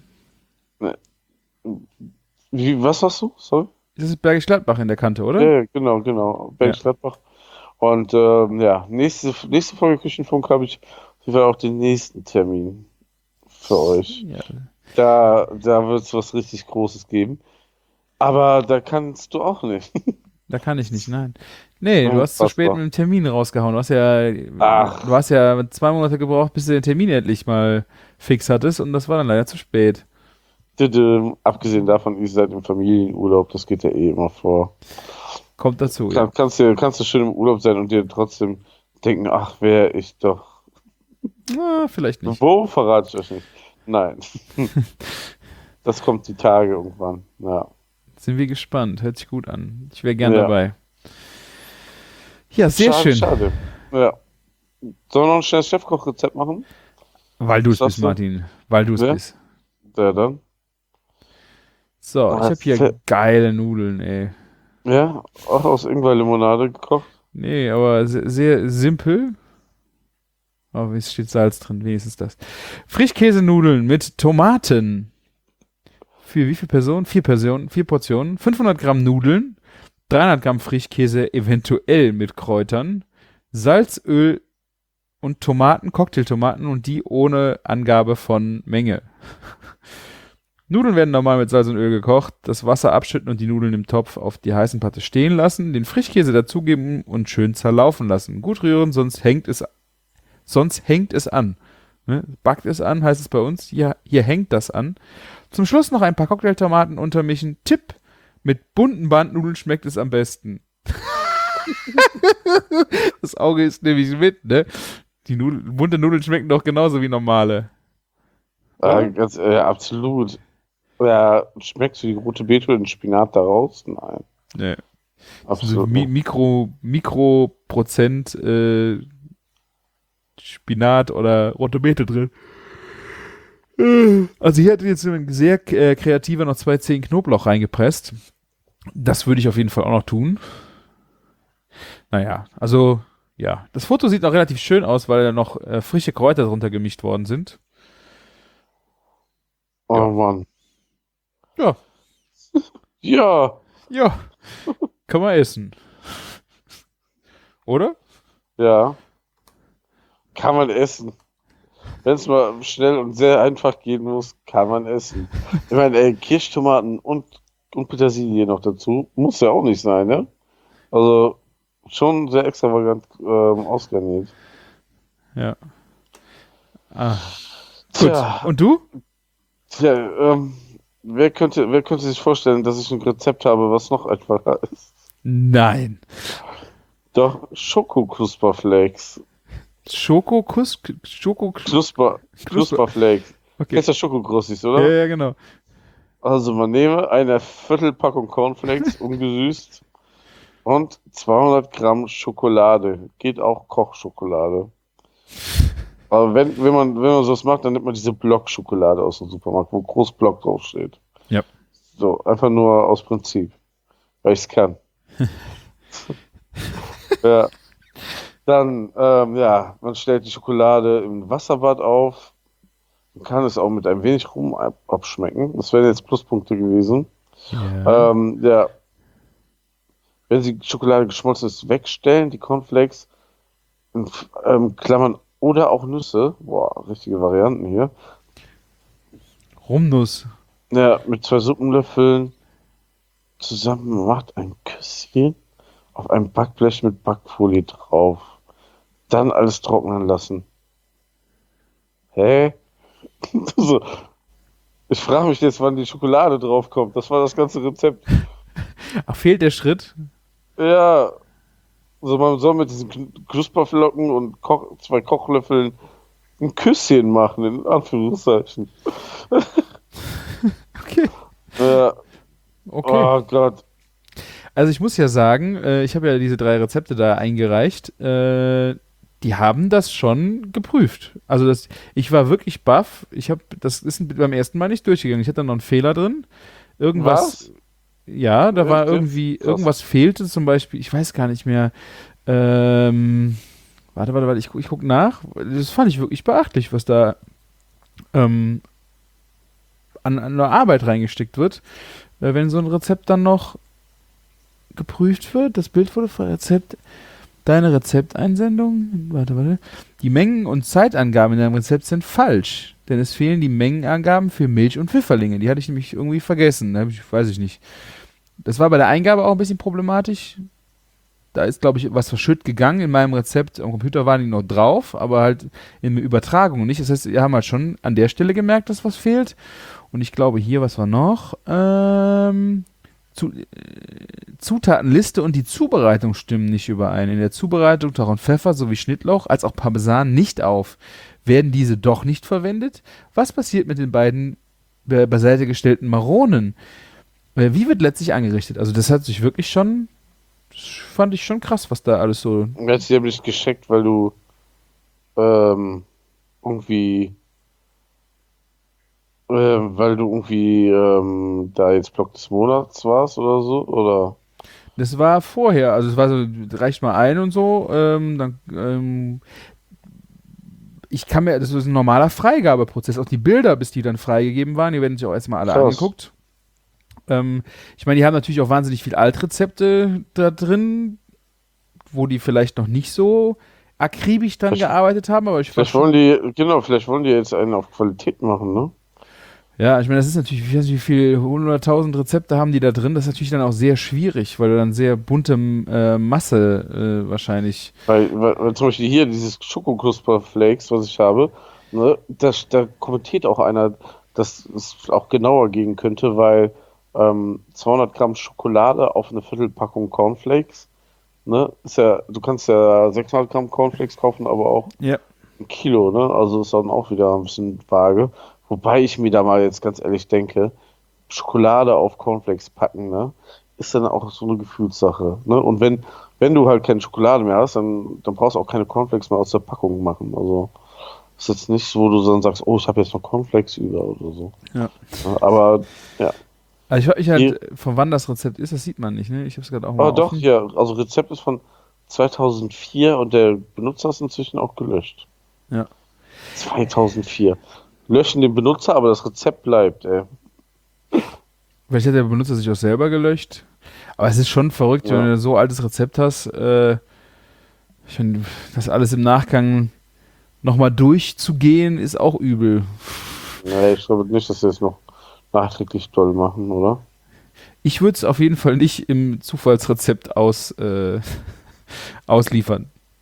Wie, was hast du? Sorry? Das ist Bergisch Gladbach in der Kante, oder? Ja, ja, genau, genau. Bergisch Gladbach. Und ähm, ja, nächste, nächste Folge Küchenfunk habe ich auf jeden Fall auch den nächsten Termin für euch. Ja. Da, da wird es was richtig Großes geben. Aber da kannst du auch nicht. Da kann ich nicht, nein. Nee, du hast zu Unfassbar. spät mit dem Termin rausgehauen. Du hast ja, Ach. du hast ja zwei Monate gebraucht, bis du den Termin endlich mal fix hattest und das war dann leider zu spät. Düdüm. Abgesehen davon, ihr seid im Familienurlaub, das geht ja eh immer vor. Kommt dazu, ja. Kann, kannst, du, kannst du schön im Urlaub sein und dir trotzdem denken, ach, wäre ich doch. Ah, vielleicht nicht. Wo verrate ich euch nicht? Nein. Das kommt die Tage irgendwann. Ja. Sind wir gespannt. Hört sich gut an. Ich wäre gern Ja. dabei. Ja, sehr schade, schön. Schade. Ja. Sollen wir noch ein schnelles Chefkochrezept machen? Weil du es Was bist, sagst du? Martin. Weil du es Wer? bist. Ja, dann. So, Oh, ich habe hier fe- geile Nudeln, ey. Ja, auch aus Ingwer-Limonade gekocht. Nee, aber sehr, sehr simpel. Aber es steht Salz drin, wenigstens das. Frischkäsenudeln mit Tomaten. Für wie viele Personen? Vier Personen, vier Portionen. fünfhundert Gramm Nudeln, dreihundert Gramm Frischkäse, eventuell mit Kräutern, Salz, Öl, und Tomaten, Cocktailtomaten und die ohne Angabe von Menge. Nudeln werden normal mit Salz und Öl gekocht, das Wasser abschütten und die Nudeln im Topf auf die heißen Platte stehen lassen, den Frischkäse dazugeben und schön zerlaufen lassen. Gut rühren, sonst hängt es, sonst hängt es an. Ne? Backt es an, heißt es bei uns. Hier, hier hängt das an. Zum Schluss noch ein paar Cocktailtomaten untermischen. Tipp: Mit bunten Bandnudeln schmeckt es am besten. Das Auge ist nämlich mit, ne? Die Nudel, bunte Nudeln schmecken doch genauso wie normale. Ja, ganz, äh, absolut. Ja, schmeckst du die rote Beete und den Spinat da raus? Nein. Nee. Also Absolut. Mi nicht. Mikro, Mikroprozent äh, Spinat oder rote Beete drin. Also hier hat jetzt ein sehr äh, kreativer noch zwei Zehen Knoblauch reingepresst. Das würde ich auf jeden Fall auch noch tun. Naja, also ja. Das Foto sieht noch relativ schön aus, weil da noch äh, frische Kräuter drunter gemischt worden sind. Oh Ja. Mann. Ja, Ja. ja. Kann man essen. Oder? Ja. Kann man essen. Wenn es mal schnell und sehr einfach gehen muss, kann man essen. Ich meine, ey, Kirschtomaten und, und Petersilie noch dazu. Muss ja auch nicht sein, ne? Also schon sehr extravagant ähm, ausgarniert. Ja. Ah. Gut. Tja, Und du? tja ähm, wer könnte, wer könnte sich vorstellen, dass ich ein Rezept habe, was noch einfacher ist? Nein. Doch, Schokoknusperflakes. Schokokuss? Schoko... Knusper, Knusper. Knusperflakes. Okay. Kennst du Schokokrossis, Ja, oder? ja, genau. Also man nehme eine Viertelpackung Cornflakes, ungesüßt, und zweihundert Gramm Schokolade. Geht auch Kochschokolade. Aber wenn, wenn man, wenn man sowas macht, dann nimmt man diese Blockschokolade aus dem Supermarkt, wo groß Block draufsteht. Ja. So, einfach nur aus Prinzip. Weil ich es kann. Ja. Dann, ähm, ja, man stellt die Schokolade im Wasserbad auf. Man kann es auch mit ein wenig Rum ab abschmecken. Das wären jetzt Pluspunkte gewesen. Ja. Ähm, ja. Wenn die Schokolade geschmolzen ist, wegstellen, die Cornflakes, in ähm, Klammern oder auch Nüsse. Boah, richtige Varianten hier. Rumnuss. Ja, mit zwei Suppenlöffeln zusammen macht ein Küsschen auf einem Backblech mit Backfolie drauf. Dann alles trocknen lassen. Hä? So. Ich frage mich jetzt, wann die Schokolade draufkommt. Das war das ganze Rezept. Ach, fehlt der Schritt? Ja, also man soll mit diesen Kn- Knusperflocken und Koch zwei Kochlöffeln ein Küsschen machen, in Anführungszeichen. Okay. Ja, Okay. oh Gott. Also ich muss ja sagen, äh, ich habe ja diese drei Rezepte da eingereicht. Äh, die haben das schon geprüft. Also das, ich war wirklich baff. Ich habe, das ist beim ersten Mal nicht durchgegangen. Ich hatte da noch einen Fehler drin. Irgendwas. Was? Ja, da war Echt jetzt? irgendwie, Krass. irgendwas fehlte zum Beispiel, ich weiß gar nicht mehr. Ähm, warte, warte, warte, ich, gu- ich gucke nach. Das fand ich wirklich beachtlich, was da ähm, an, an der Arbeit reingesteckt wird. Äh, wenn so ein Rezept dann noch geprüft wird, das Bild wurde für Rezept, deine Rezepteinsendung, warte, warte, die Mengen und Zeitangaben in deinem Rezept sind falsch, denn es fehlen die Mengenangaben für Milch und Pfifferlinge, die hatte ich nämlich irgendwie vergessen, da hab ich, weiß ich nicht. Das war bei der Eingabe auch ein bisschen problematisch, da ist, glaube ich, was verschütt gegangen in meinem Rezept, am Computer waren die noch drauf, aber halt in der Übertragung nicht, das heißt, wir haben halt schon an der Stelle gemerkt, dass was fehlt, und ich glaube hier, was war noch, ähm, zu, äh, Zutatenliste und die Zubereitung stimmen nicht überein. In der Zubereitung tauchen Pfeffer sowie Schnittlauch als auch Parmesan nicht auf. Werden diese doch nicht verwendet? Was passiert mit den beiden be beiseite gestellten Maronen? Äh, wie wird letztlich angerichtet? Also das hat sich wirklich schon, das fand ich schon krass, was da alles so... Jetzt haben nicht gescheckt, weil du ähm, irgendwie äh, weil du irgendwie ähm, da jetzt Block des Monats warst oder so, oder? Das war vorher, also es war so, reicht mal ein und so, ähm, dann, ähm, ich kann mir, das ist ein normaler Freigabeprozess, auch die Bilder, bis die dann freigegeben waren, die werden sich auch erstmal alle Krass. angeguckt. Ähm, ich meine, die haben natürlich auch wahnsinnig viel Altrezepte da drin, wo die vielleicht noch nicht so akribisch dran Vielleicht- gearbeitet haben, aber ich Vielleicht wollen die, genau, vielleicht wollen die jetzt einen auf Qualität machen, ne? Ja, ich meine, das ist natürlich, ich weiß nicht, wie viele hunderttausend Rezepte haben die da drin. Das ist natürlich dann auch sehr schwierig, weil du dann sehr bunte äh, Masse äh, wahrscheinlich. Weil, weil, weil zum Beispiel hier dieses Schokoknusper-Flakes, was ich habe, ne, da, da kommentiert auch einer, dass es auch genauer gehen könnte, weil ähm, zweihundert Gramm Schokolade auf eine Viertelpackung Cornflakes, ne, ist ja, du kannst ja sechshundert Gramm Cornflakes kaufen, aber auch Ja. ein Kilo, ne, also ist dann auch wieder ein bisschen vage. Wobei ich mir da mal jetzt ganz ehrlich denke, Schokolade auf Cornflakes packen, ne, ist dann auch so eine Gefühlssache, ne, und wenn wenn du halt keine Schokolade mehr hast, dann, dann brauchst du auch keine Cornflakes mehr aus der Packung machen. Also ist jetzt nicht so, wo du dann sagst, oh, ich habe jetzt noch Cornflakes über oder so. Ja. Aber ja. Also ich frage mich halt, Hier- von wann das Rezept ist, das sieht man nicht, ne? Ich habe es gerade auch mal Aber doch, offen. ja, also Rezept ist von zweitausendvier und der Benutzer ist inzwischen auch gelöscht. Ja. zweitausendvier. Löschen den Benutzer, aber das Rezept bleibt, ey. Vielleicht hat der Benutzer sich auch selber gelöscht. Aber es ist schon verrückt, Ja. wenn du so altes Rezept hast. Äh, ich finde, das alles im Nachgang nochmal durchzugehen, ist auch übel. Nee, ich glaube nicht, dass sie es noch nachträglich toll machen, oder? Ich würde es auf jeden Fall nicht im Zufallsrezept aus, äh, ausliefern.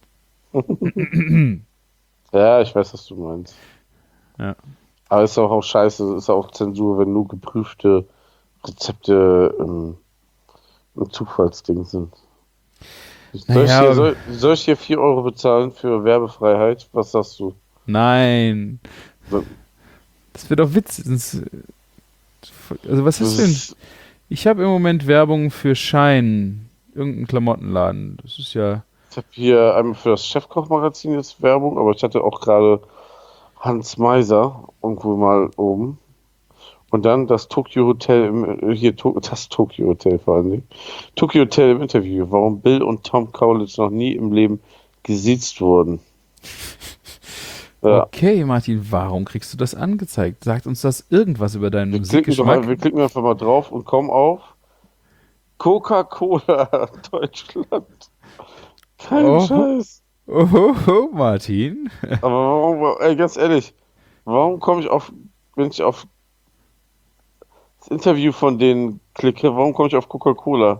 Ja, ich weiß, was du meinst. Ja. Aber ist auch, auch scheiße, ist auch Zensur, wenn nur geprüfte Rezepte im, im Zufallsding sind. Soll, ich Naja, hier, aber- soll, soll ich hier vier Euro bezahlen für Werbefreiheit? Was sagst du? Nein. So. Das wird doch Witz. Das, also was Das ist denn? ist, Ich habe im Moment Werbung für Schein. Irgendein Klamottenladen. Das ist ja... ich habe hier einmal für das Chefkoch-Magazin jetzt Werbung, aber ich hatte auch gerade Hans Meiser irgendwo mal oben. Und dann das Tokyo Hotel, im, hier To- das Tokyo Hotel vor allen Dingen. Tokyo Hotel im Interview, warum Bill und Tom Kaulitz noch nie im Leben gesiezt wurden. Ja. Okay, Martin, warum kriegst du das angezeigt? Sagt uns das irgendwas über deinen Wir klicken, doch, Musikgeschmack? wir klicken einfach mal drauf und kommen auf Coca-Cola Deutschland. Kein Oh. Scheiß. Oh, oh, oh, Martin. Aber warum, ey, ganz ehrlich, warum komme ich auf, wenn ich auf das Interview von denen klicke, warum komme ich auf Coca-Cola?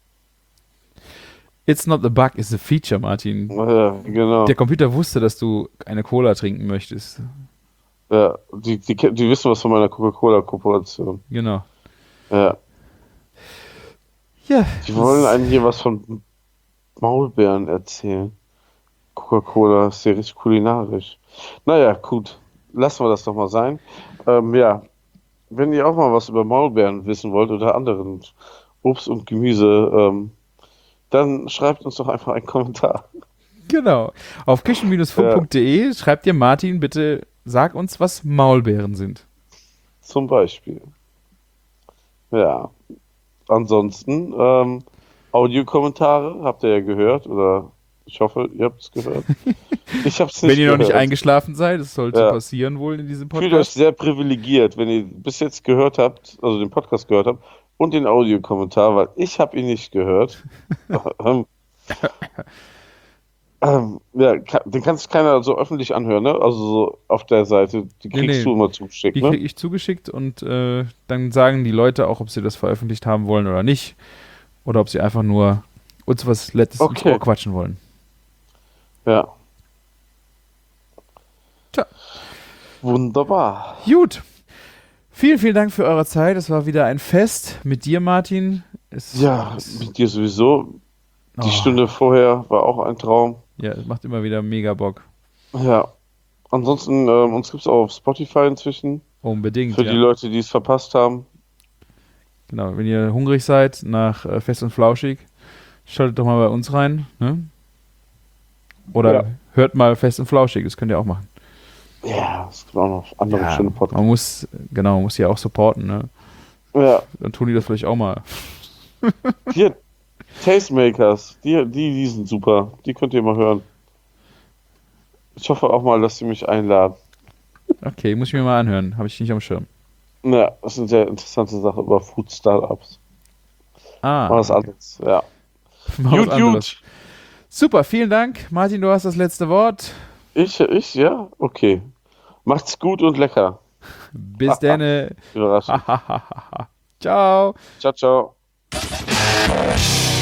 It's not the bug, it's the feature, Martin. Ja, genau. Der Computer wusste, dass du eine Cola trinken möchtest. Ja, die, die, die wissen was von meiner Coca-Cola-Kooperation. Genau. Ja. Ja. Die wollen einem hier was von Maulbeeren erzählen. Coca-Cola ist ja richtig kulinarisch. Naja, gut. Lassen wir das doch mal sein. Ähm, ja. Wenn ihr auch mal was über Maulbeeren wissen wollt oder anderen Obst und Gemüse, ähm, dann schreibt uns doch einfach einen Kommentar. Genau. Auf küchen funk punkt de schreibt ihr Martin, bitte sag uns, was Maulbeeren sind. Zum Beispiel. Ja. Ansonsten, ähm, Audiokommentare habt ihr ja gehört, oder ich hoffe, ihr habt es gehört. Ich hab's nicht Wenn ihr noch nicht gehört. eingeschlafen seid, das sollte Ja. passieren wohl in diesem Fühlt euch Podcast. sehr privilegiert, wenn ihr bis jetzt gehört habt, also den Podcast gehört habt und den Audiokommentar, weil ich habe ihn nicht gehört. ähm, ähm, ja, ka- den kann sich keiner so öffentlich anhören, ne? Also so auf der Seite, die Nee, kriegst nee. du immer zugeschickt, Die ne? kriege ich zugeschickt und äh, dann sagen die Leute auch, ob sie das veröffentlicht haben wollen oder nicht. Oder ob sie einfach nur uns was Letztes ins Okay. Ohr quatschen wollen. Ja. Tja. Wunderbar. Gut. Vielen, vielen Dank für eure Zeit. Es war wieder ein Fest mit dir, Martin. Es, Ja, es, mit dir sowieso. Die oh, Stunde vorher war auch ein Traum. Ja, es macht immer wieder mega Bock. Ja. Ansonsten, ähm, uns gibt es auch auf Spotify inzwischen. Unbedingt. Für Ja. die Leute, die es verpasst haben. Genau, wenn ihr hungrig seid nach äh, Fest und Flauschig, schaltet doch mal bei uns rein. Ne? Oder Ja. hört mal Fest und Flauschig, das könnt ihr auch machen. Ja, es gibt auch noch andere Ja, schöne Podcasts. man muss, genau, man muss die auch supporten. Ne? Ja. Dann tun die das vielleicht auch mal. Hier, Tastemakers, die, die, die sind super. Die könnt ihr mal hören. Ich hoffe auch mal, dass sie mich einladen. Okay, muss ich mir mal anhören. Habe ich nicht am Schirm. Ja, das ist eine sehr interessante Sache über Food Startups. Ah. Mal was okay. anderes, ja. Mal was Gut, anderes. gut. Super, vielen Dank. Martin, du hast das letzte Wort. Ich, ich, ja? Okay. Macht's gut und lecker. Bis dann. Überraschend. Ciao. Ciao, ciao.